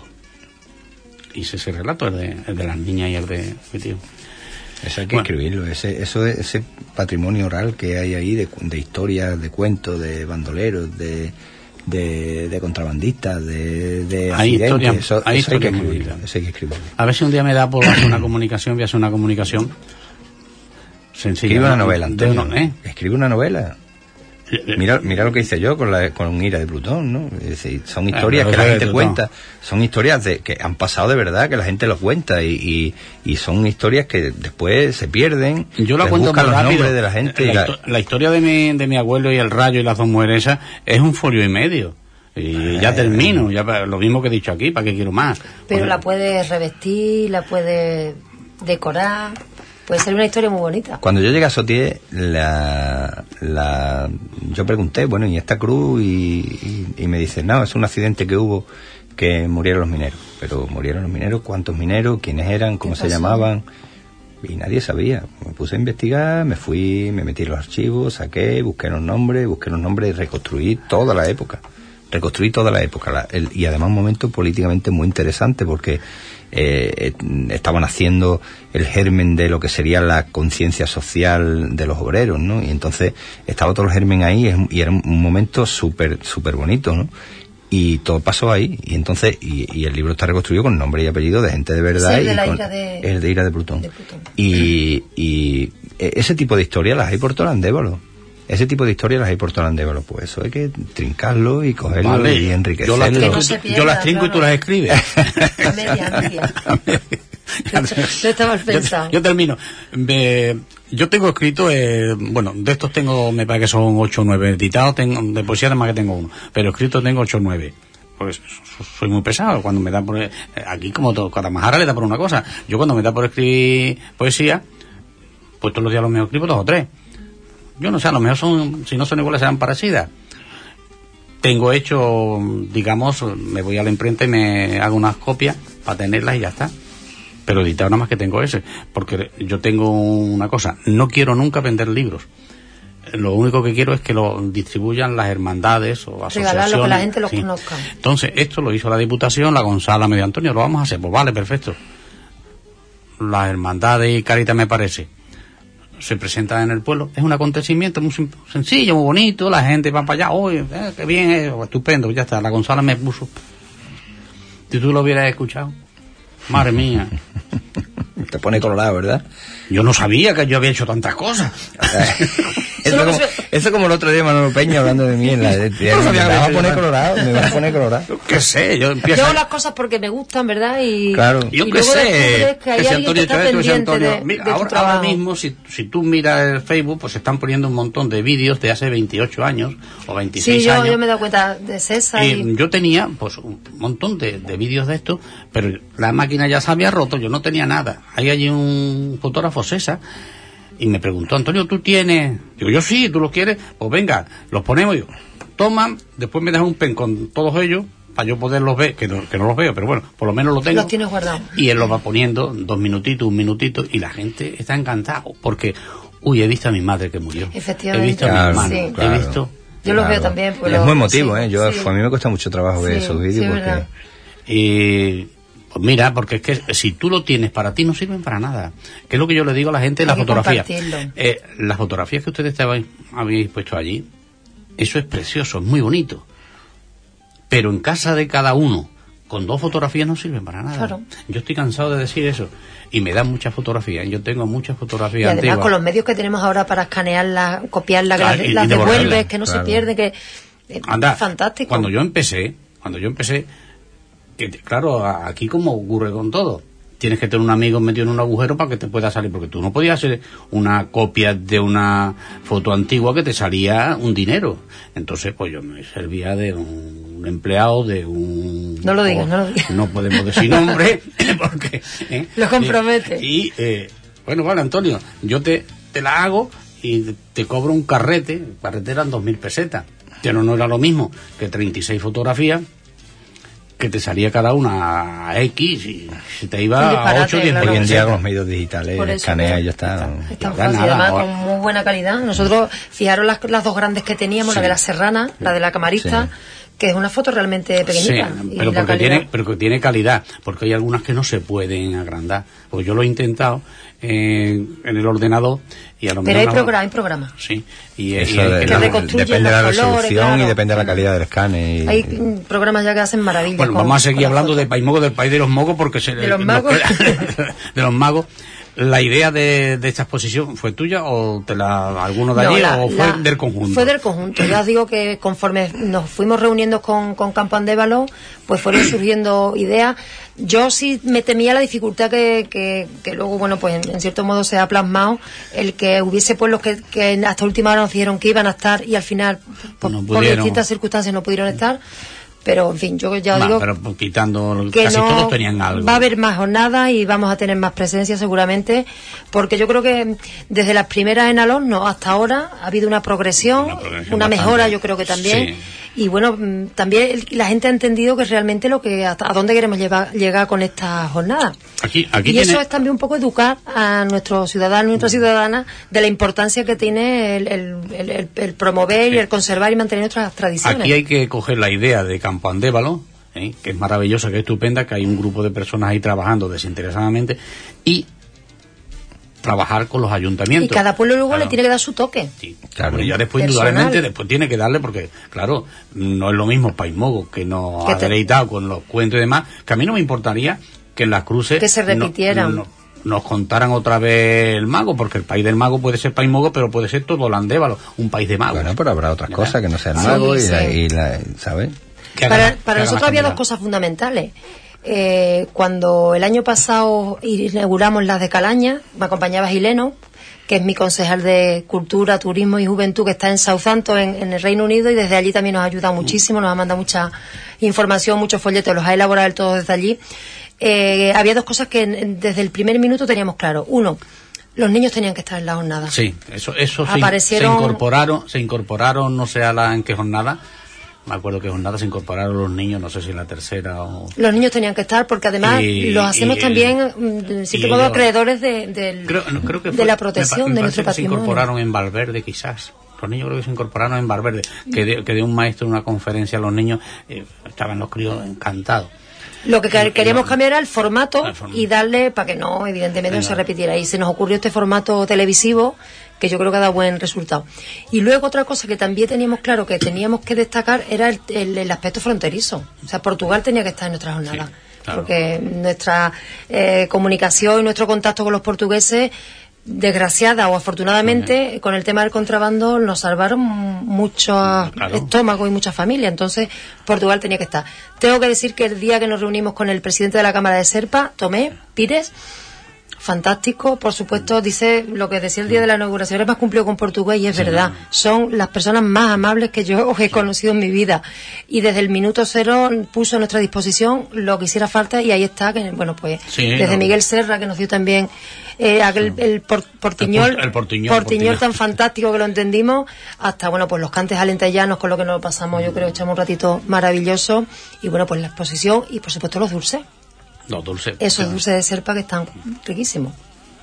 Hice ese relato, el de, el de las niñas y el de mi tío. Eso hay que bueno. escribirlo, ese, eso, ese patrimonio oral que hay ahí de, de historias, de cuentos, de bandoleros, de, de, de contrabandistas, de, de hay accidentes, historia, eso, hay, eso hay, que escribirlo, eso hay que escribirlo. A ver si un día me da por hacer una comunicación, voy a hacer una comunicación sencilla. Escribe una novela, Antonio. De, ¿eh? Escribe una novela. Mira, mira lo que hice yo con la con Ira de Plutón, ¿no? Es decir, son historias ah, que la gente cuenta, son historias de que han pasado de verdad, que la gente los cuenta y, y, y son historias que después se pierden. Yo la cuento muy rápido. De la gente la, la... la historia de mi de mi abuelo y el rayo y las dos mujeres esas es un folio y medio. Y ya termino, ya lo mismo que he dicho aquí, ¿para qué quiero más? Pero Porque... la puedes revestir, la puedes decorar. Puede ser una historia muy bonita. Cuando yo llegué a Sotier, la, la, yo pregunté, bueno, ¿y esta cruz? Y, y, y me dicen, no, es un accidente que hubo, que murieron los mineros. Pero murieron los mineros, ¿cuántos mineros? ¿Quiénes eran? ¿Cómo se llamaban? Y nadie sabía. Me puse a investigar, me fui, me metí en los archivos, saqué, busqué los nombres, busqué los nombres y reconstruí toda la época. Reconstruí toda la época. La, el, y además un momento políticamente muy interesante porque Eh, estaban haciendo el germen de lo que sería la conciencia social de los obreros, ¿no? Y entonces estaba todo el germen ahí y era un momento súper súper bonito, ¿no? Y todo pasó ahí y entonces y, y el libro está reconstruido con nombre y apellido de gente de verdad. Sí, el de y la con, ira de, el de Ira de Plutón, de Plutón. Y, y ese tipo de historias las hay por todo el Andévalo. Ese tipo de historias las hay por todo el Andévalo. Pues eso hay que trincarlo y cogerlo vale. y enriquecerlo. Yo las, que no se pierda, yo las trinco claro. Y tú las escribes. media, media. No está mal pensado. Yo, yo termino. Me, yo tengo escrito, eh, bueno, de estos tengo, me parece que son ocho o nueve editados, tengo, de poesía además que tengo uno, pero escrito tengo ocho o nueve. Pues soy muy pesado cuando me da por... Aquí como todo, cada majara le da por una cosa. Yo cuando me da por escribir poesía, pues todos los días los míos escribo dos o tres. Yo no sé, a lo mejor son, si no son iguales, serán parecidas. Tengo hecho, digamos, me voy a la imprenta y me hago unas copias para tenerlas y ya está. Pero editado nada más que tengo ese. Porque yo tengo una cosa, no quiero nunca vender libros. Lo único que quiero es que lo distribuyan las hermandades o asociaciones. Regalarlo, que la gente los sí. conozca. Entonces, esto lo hizo la Diputación, la Gonzala Medio Antonio, lo vamos a hacer. Pues vale, perfecto. Las hermandades y Caritas, me parece, se presenta en el pueblo, es un acontecimiento muy sencillo, muy bonito, la gente va para allá, oye, eh, qué bien, eh, estupendo, ya está, la Gonzala me puso. Si tú lo hubieras escuchado, madre mía. Te pone colorado, ¿verdad? Yo no sabía que yo había hecho tantas cosas. Eso, como, eso como el otro día Manolo Peña hablando de mí en la de, de, no me vas a poner colorado, me vas a poner colorado. Yo qué sé, yo empiezo. Yo hago las cosas porque me gustan, ¿verdad? Y claro. Yo y qué sé. Que hay que alguien que está pendiente de, mira, de tu ahora, trabajo. ahora mismo, si, si tú miras el Facebook, pues se están poniendo un montón de vídeos de hace veintiocho años o veintiséis sí, yo, años. yo me he dado cuenta de César. Y, y... yo tenía, pues, un montón de, de vídeos de esto, pero la máquina ya se había roto, yo no tenía nada. Hay allí un fotógrafo, César, y me preguntó, Antonio, ¿tú tienes? Digo, yo sí, ¿tú los quieres? Pues venga, los ponemos. Yo, toman, después me das un pen con todos ellos para yo poderlos ver, que no, que no los veo, pero bueno, por lo menos los tengo. Los tienes guardados. Y él los va poniendo dos minutitos, un minutito, y la gente está encantada, porque, uy, he visto a mi madre que murió. Efectivamente. He visto claro, a mi hermano, sí. claro, he visto... Yo los veo también. Es muy emotivo, sí, ¿eh? Yo, sí. A mí me cuesta mucho trabajo ver Sí, esos vídeos sí, porque... verdad. Y... Pues mira, porque es que si tú lo tienes para ti no sirven para nada. Que es lo que yo le digo a la gente de la fotografía. Eh, las fotografías que ustedes habéis, habéis puesto allí, eso es precioso, es muy bonito. Pero en casa de cada uno, con dos fotografías no sirven para nada. Claro. Yo estoy cansado de decir eso. Y me dan muchas fotografías. Yo tengo muchas fotografías y además antiguas. Con los medios que tenemos ahora para escanearlas, copiarlas, que Claro, las, y- las y devolverlas, devuelves, que no claro. se pierden, que... eh, Anda, fantástico. Cuando yo empecé, cuando yo empecé, que te- claro, a- aquí como ocurre con todo, tienes que tener un amigo metido en un agujero para que te pueda salir, porque tú no podías hacer una copia de una foto antigua que te salía un dinero. Entonces, pues yo me servía de un empleado, de un... No lo digas, no lo digas. No podemos decir nombre, porque... ¿eh? Lo compromete. Y, y, eh, bueno, vale, Antonio, yo te, te la hago y te cobro un carrete, el carrete eran dos mil pesetas, pero no era lo mismo que treinta y seis fotografías, que te salía cada una a X y se te iba Un a disparate, ocho o diez claro. Hoy en día pesetas. con los medios digitales, Por eso, escanea y ya está- está. Es tan Ya fácil, nada, además ahora- con muy buena calidad. Nosotros, fijaros las, las dos grandes que teníamos, Sí. la de la Serrana, la de la Camarista, Sí. que es una foto realmente pequeñita. Sí, y pero la porque calidad- tiene, pero que tiene calidad, porque hay algunas que no se pueden agrandar. Porque yo lo he intentado eh, en el ordenador y a lo Pero hay mejor... programa, hay programa. Sí, y, y Eso hay de- que Que la- reconstruyen depende de la los colores, resolución claro. y depende de la calidad del escáner. y- Hay mm, programas ya que hacen maravillas. Bueno, con- vamos a seguir con la hablando foto. de Paimogo, del país de los mogos, porque se ¿De los magos? queda- de los magos, ¿La idea de, de esta exposición fue tuya o te la alguno de No, allí la- o fue la- del conjunto? Fue del conjunto. Ya os digo que conforme nos fuimos reuniendo con, con Campo Andévalo, pues fueron surgiendo ideas. Yo sí me temía la dificultad que, que, que luego, bueno, pues en, en cierto modo se ha plasmado el que hubiese pueblos que, que hasta última hora nos dijeron que iban a estar y al final, por, No por pudieron. distintas circunstancias, no pudieron estar. Pero, en fin, yo ya Va, digo pero pues, quitando, que casi no todos tenían algo. va a haber más jornadas y vamos a tener más presencia seguramente, porque yo creo que desde las primeras en Alonso hasta ahora ha habido una progresión, Una una, progresión bastante. mejora, yo creo que también. Sí. Y bueno, mm, también el- la gente ha entendido que realmente lo que hasta a dónde queremos llevar, llegar con esta jornada. Aquí, aquí Y tiene... eso es también un poco educar a nuestros ciudadanos y nuestras ciudadanas de la importancia que tiene el, el- el- el- el promover y el conservar y mantener nuestras tradiciones. Aquí hay que coger la idea de Campo Andévalo, ¿eh? que es maravillosa, que es estupenda, que hay un grupo de personas ahí trabajando desinteresadamente y trabajar con los ayuntamientos. Y cada pueblo luego Claro. le tiene que dar su toque. Sí, Claro. claro. Ya después, Personal. indudablemente, después tiene que darle, porque, claro, no es lo mismo Paimogo, que nos Que ha te- deleitado con los cuentos y demás, que a mí no me importaría que en las cruces... Que se no- repitieran. no- nos contaran otra vez el mago, porque el país del mago puede ser Paimogo, pero puede ser todo Landévalo, un país de magos. Bueno, pero habrá otras ¿Verdad? cosas que no sean Sí, mago y, sí. la, y la- ¿sabes? Que haga- Para, que para haga nosotros más había dos cantidad. cosas fundamentales. Eh, cuando el año pasado inauguramos las de Calaña, me acompañaba Gileno, que es mi concejal de Cultura, Turismo y Juventud, que está en Southampton, en, en el Reino Unido, y desde allí también nos ha ayudado muchísimo, nos ha mandado mucha información, muchos folletos, los ha elaborado él todo desde allí. Eh, había dos cosas que en- en- desde el primer minuto teníamos claro. Uno, los niños tenían que estar en la jornada. Sí, eso, eso se, Aparecieron- se incorporaron, se incorporaron, no sé a la, en qué jornada, me acuerdo que jornada se incorporaron los niños, no sé si en la tercera o... Los niños tenían que estar porque además Y- los hacemos y el- también, mm, sí y que como ellos- acreedores de, del- Creo, no, creo que de fue- la me protección pa- me de parece nuestro que se patrimonio. incorporaron en Valverde, quizás. Los niños creo que se incorporaron en Valverde, que de, que de un maestro en una conferencia a los niños, eh, estaban los críos encantados. Lo que quer- Y- queríamos y- cambiar era el formato El formato. y darle para que no, evidentemente, no se Venga. repitiera. Y se nos ocurrió este formato televisivo que yo creo que ha dado buen resultado. Y luego otra cosa que también teníamos claro que teníamos que destacar era el, el- el aspecto fronterizo. O sea, Portugal tenía que estar en nuestra jornada. Sí, claro. Porque nuestra eh, comunicación y nuestro contacto con los portugueses, desgraciada o afortunadamente, con el tema del contrabando nos salvaron muchos Claro. estómagos y muchas familias. Entonces, Portugal tenía que estar. Tengo que decir que el día que nos reunimos con el presidente de la Cámara de Serpa, Tomé Pires, fantástico, por supuesto, dice lo que decía el día de la inauguración, es más cumplido con Portugal y es Sí, verdad. no. Son las personas más amables que yo he conocido en mi vida. Y desde el minuto cero puso a nuestra disposición lo que hiciera falta y ahí está, que bueno, pues Sí, desde no. Miguel Serra, que nos dio también eh, aquel, el por- portiñol, El por- el portiñol, portiñol portiñol. tan fantástico que lo entendimos, hasta bueno, pues los cantes alentellanos con lo que nos pasamos, yo creo, echamos un ratito maravilloso y bueno, pues la exposición y por supuesto los dulces. Los dulces. Esos Sí. dulces de Serpa que están riquísimos.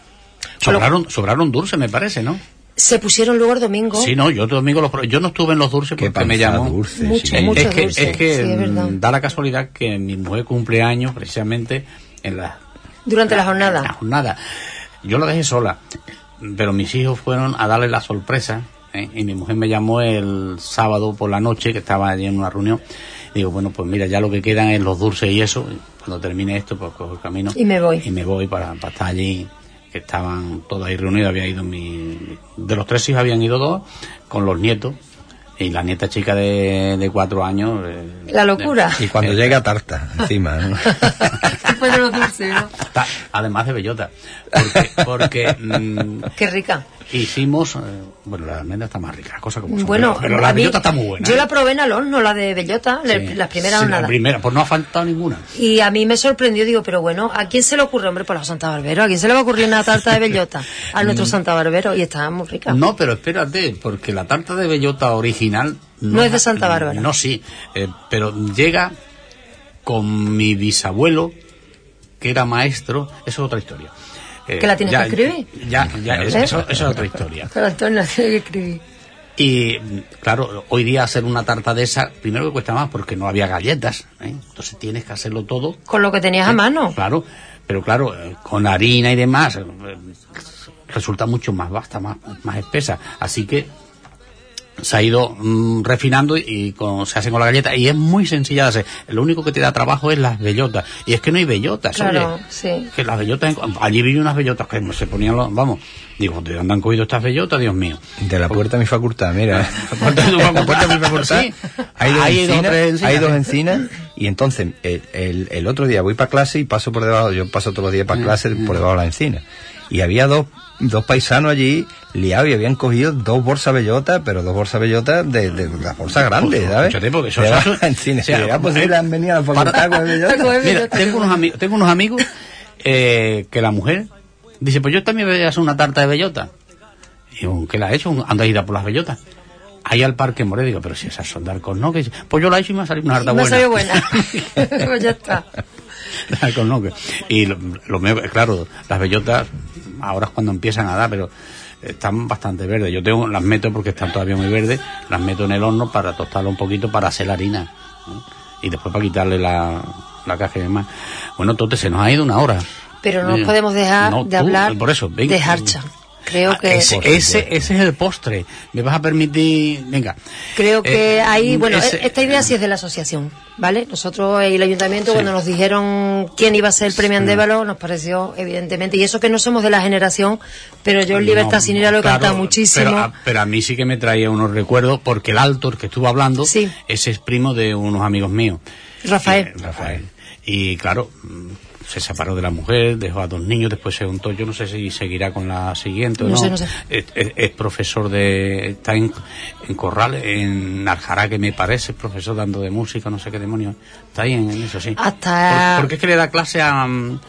Sobraron, sobraron dulces, me parece, ¿no? Se pusieron luego el domingo. Sí, no, yo domingo los pro- yo no estuve en los dulces Qué porque me panza llamó. dulce, Mucho, sí. mucho. es que, dulce, es que sí, es verdad. mm, da la casualidad que mi mujer cumple años precisamente en la, Durante la la jornada. jornada. Yo la dejé sola, pero mis hijos fueron a darle la sorpresa, ¿eh? Y mi mujer me llamó el sábado por la noche, que estaba allí en una reunión. Digo, bueno, pues mira, ya lo que quedan es los dulces y eso. Cuando termine esto, pues cojo el camino. Y me voy. Y me voy para, para estar allí, que estaban todos ahí reunidos. Había ido mi... De los tres hijos habían ido dos, con los nietos. Y la nieta chica de, de cuatro años... eh, La locura. Y cuando Eh, llega tarta encima, ¿no? Después de los dulces, ¿no? Está- además de bellota. Porque, porque mm, Qué rica. hicimos... eh, bueno, la almendra está más rica, la cosa como son, Bueno, pero, pero la a mí- bellota está muy buena. Yo ¿eh? la probé en Alón, no la de bellota, la- Sí. las primeras Sí, jornadas. La primera, pues no ha faltado ninguna. Y a mí me sorprendió, digo, pero bueno, ¿a quién se le ocurre, hombre, por los Santa Barbero? ¿A quién se le va a ocurrir una tarta de bellota? A nuestro Santa Barbero, y estaba muy rica. No, pero espérate, porque la tarta de bellota original... No es de Santa Bárbara. No, sí, eh, pero llega con mi bisabuelo, que era maestro, eso es otra historia. Eh, ¿Que la tienes ya- que escribir? Ya, ya, ¿Eh? eso, eso es otra historia. Pero Antonio, tiene que escribir. Y claro, hoy día hacer una tarta de esa, primero que cuesta más porque no había galletas, ¿eh? Entonces tienes que hacerlo todo. Con lo que tenías a mano. Claro, pero claro, eh, con harina y demás, eh, resulta mucho más vasta, más, más espesa. Así que se ha ido mmm, refinando y, y con, se hacen con la galleta y es muy sencilla de hacer. Lo único que te da trabajo es las bellotas. Y es que no hay bellotas, claro, oye. Sí. Que las bellotas, allí vi unas bellotas que se ponían los, vamos, digo, ¿de dónde han cogido estas bellotas, Dios mío? De la puerta de mi facultad, mira. La puerta de, la puerta de mi facultad. Sí. Hay dos hay encinas, dos, encinas, hay dos encinas y entonces el, el, el otro día voy para clase y paso por debajo, yo paso todos los días para clase por debajo de la encina. Y había dos dos paisanos allí liados y habían cogido dos bolsas bellotas, pero dos bolsas bellotas de, de, de las bolsas grandes, pues, ¿sabes? Porque eso, de eso, en cine. O sea, ¿Era posible han venido a la facultad con bellotas? Mira, tengo unos amigos, tengo unos amigos eh, que la mujer dice, pues yo también voy a hacer una tarta de bellota. Y digo, ¿qué la ha hecho? Anda a ir a por las bellotas. Ahí al Parque Moré, digo, pero si esas son de Alcornoque. Pues yo la he hecho y me ha salido una harta buena. Me ha salido buena. Pues ya está. Alcornoque. Y lo, lo mío, claro, las bellotas ahora es cuando empiezan a dar, pero están bastante verdes. Yo tengo, las meto porque están todavía muy verdes, las meto en el horno para tostarlo un poquito para hacer la harina, ¿no? Y después para quitarle la, la caja y demás. Bueno, entonces se nos ha ido una hora. Pero no nos eh, podemos dejar no, de tú, hablar por eso, venga, de Jarcha. Creo que ese, ese, ese es el postre. ¿Me vas a permitir? Venga. Creo que eh, ahí, bueno, ese, esta idea sí es de la asociación, ¿vale? Nosotros y el ayuntamiento, sí. Cuando nos dijeron quién iba a ser el premio sí. Andévalo, nos pareció, evidentemente, y eso que no somos de la generación, pero yo en Libertad no, Sin Ira lo he claro, cantado muchísimo. Pero a, pero a mí sí que me traía unos recuerdos, porque el alto, el que estuvo hablando, sí. ese es primo de unos amigos míos. Rafael. Y, Rafael. Y claro, se separó de la mujer, dejó a dos niños, después se juntó, yo no sé si seguirá con la siguiente o no. No sé, no sé. Es, es, es profesor de, está en, en Corral, en Aljaraque me parece, profesor dando de música, no sé qué demonios. Está ahí en, en eso, sí. Hasta... ¿Por, porque es que le da clase a,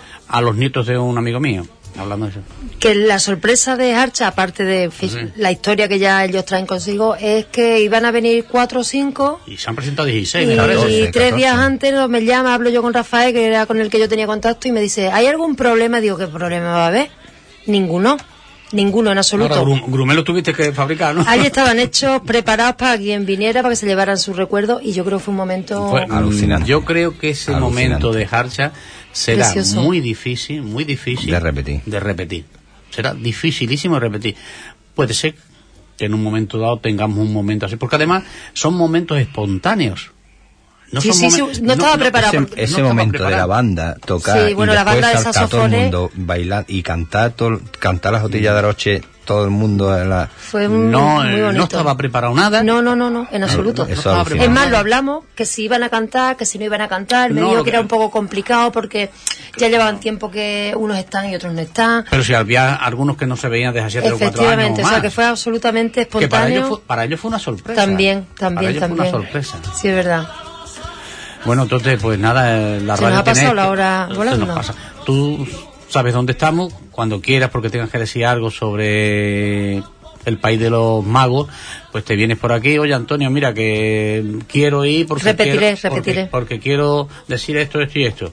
a los nietos de un amigo mío, hablando de eso. Que la sorpresa de Jarcha, aparte de sí. la historia que ya ellos traen consigo, es que iban a venir cuatro o cinco. Y se han presentado dieciséis, y, me parece. y tres días antes no, me llama, hablo yo con Rafael, que era con el que yo tenía contacto, y me dice, ¿hay algún problema? Digo, ¿qué problema va a haber? Ninguno. Ninguno en absoluto. Ahora, grum, grumelos tuviste que fabricar, ¿no? Allí estaban hechos, preparados para quien viniera, para que se llevaran sus recuerdos, y yo creo que fue un momento... Fue alucinante. Yo creo que ese momento de Jarcha será precioso. muy difícil, muy difícil... De repetir. De repetir. Será dificilísimo de repetir. Puede ser que en un momento dado tengamos un momento así, porque además son momentos espontáneos. No, sí, son sí, momen... sí, no estaba no, preparado. Ese, porque... ese no momento preparado. de la banda tocar sí, bueno, y la después banda de saltar todo el saxofones... mundo, bailar y cantar todo, cantar las jotillas de Aroche, todo el mundo en la... Fue muy, no, muy bonito. No estaba preparado nada. No, no, no, no, en absoluto. No, eso no es más, lo hablamos, que si iban a cantar, que si no iban a cantar. Me no, dijo que que... era un poco complicado porque ya llevaban tiempo que unos están y otros no están. Pero si había algunos que no se veían desde hace tres o cuatro años Efectivamente, o más. sea, que fue absolutamente espontáneo. Que para ellos fue, para ellos fue una sorpresa. También, también, para ellos también. Fue una sorpresa. Sí, es verdad. Bueno, entonces, pues nada, la se radio nos ha pasado tiene... la hora volando. Se nos pasa. Tú sabes dónde estamos, cuando quieras, porque tengas que decir algo sobre el país de los magos, pues te vienes por aquí. Oye, Antonio, mira, que quiero ir porque repetiré, quiero, repetiré. Porque, porque quiero decir esto, esto y esto.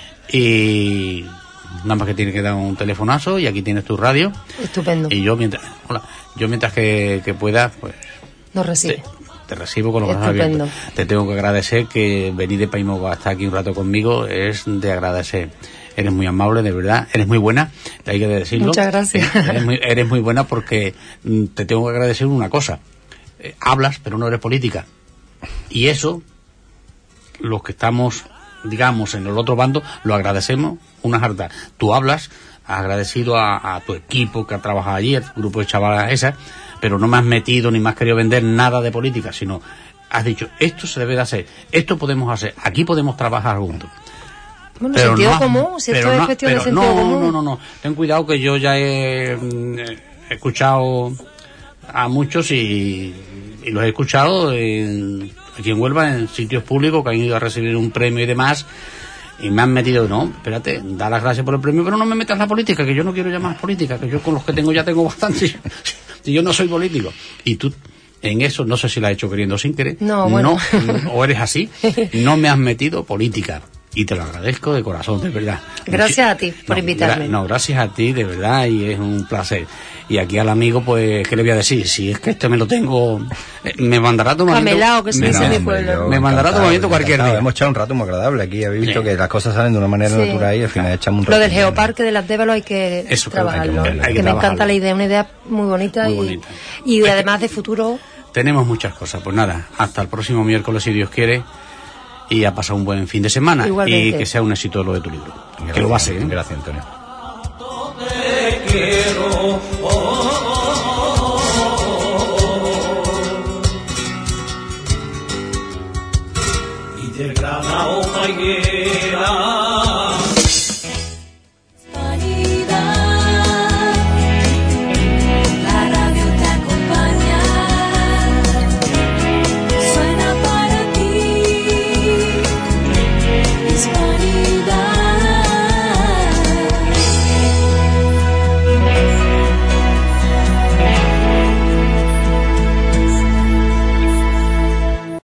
Y nada más que tienes que dar un telefonazo y aquí tienes tu radio. Estupendo. Y yo mientras, hola, yo mientras que, que pueda, pues... Nos recibe. Te, te recibo con los brazos abiertos. Te tengo que agradecer que venir de Paimogo hasta aquí un rato conmigo, es de agradecer. Eres muy amable, de verdad, eres muy buena, hay que decirlo. Muchas gracias. Eres muy, eres muy buena porque mm, te tengo que agradecer una cosa. Eh, hablas, pero no eres política. Y eso, los que estamos, digamos, en el otro bando, lo agradecemos una jarta. Tú hablas, has agradecido a, a tu equipo que ha trabajado allí, el grupo de chavalas esas, pero no me has metido ni me has querido vender nada de política, sino has dicho, esto se debe de hacer, esto podemos hacer, aquí podemos trabajar juntos. Bueno, pero sentido no, común, si esto no, es cuestión de sentido no, común. No, no, no, ten cuidado que yo ya he, he escuchado a muchos y, y los he escuchado en, aquí en Huelva, en sitios públicos que han ido a recibir un premio y demás, y me han metido, no, espérate, da las gracias por el premio, pero no me metas la política, que yo no quiero ya más política, que yo con los que tengo ya tengo bastante, y yo no soy político. Y tú, en eso, no sé si la has hecho queriendo sin querer, no, bueno. no, o eres así, no me has metido política. Y te lo agradezco de corazón, de verdad. Gracias Muchi- a ti por no, invitarme. Gra- no, gracias a ti, de verdad, y es un placer. Y aquí al amigo, pues, ¿qué le voy a decir? Si es que este me lo tengo... Eh, me mandará tu mamito... Camelao, que se me, dice no, en mi pueblo. Me mandará tu mamito cualquier día. Hemos echado un rato muy agradable aquí. Habéis visto sí. que las cosas salen de una manera sí. natural y al final echamos un rato. Lo del geoparque de las Dévalos hay que Eso, trabajarlo. hay que, hay que que me trabajarlo. encanta la idea, una idea muy bonita, muy y, bonita. y además de futuro... tenemos muchas cosas. Pues nada, hasta el próximo miércoles, si Dios quiere, y a pasar un buen fin de semana. Igualmente. Y que sea un éxito lo de tu libro. Gracias, que lo va a ser, ¿eh? Gracias, Antonio. Te quiero.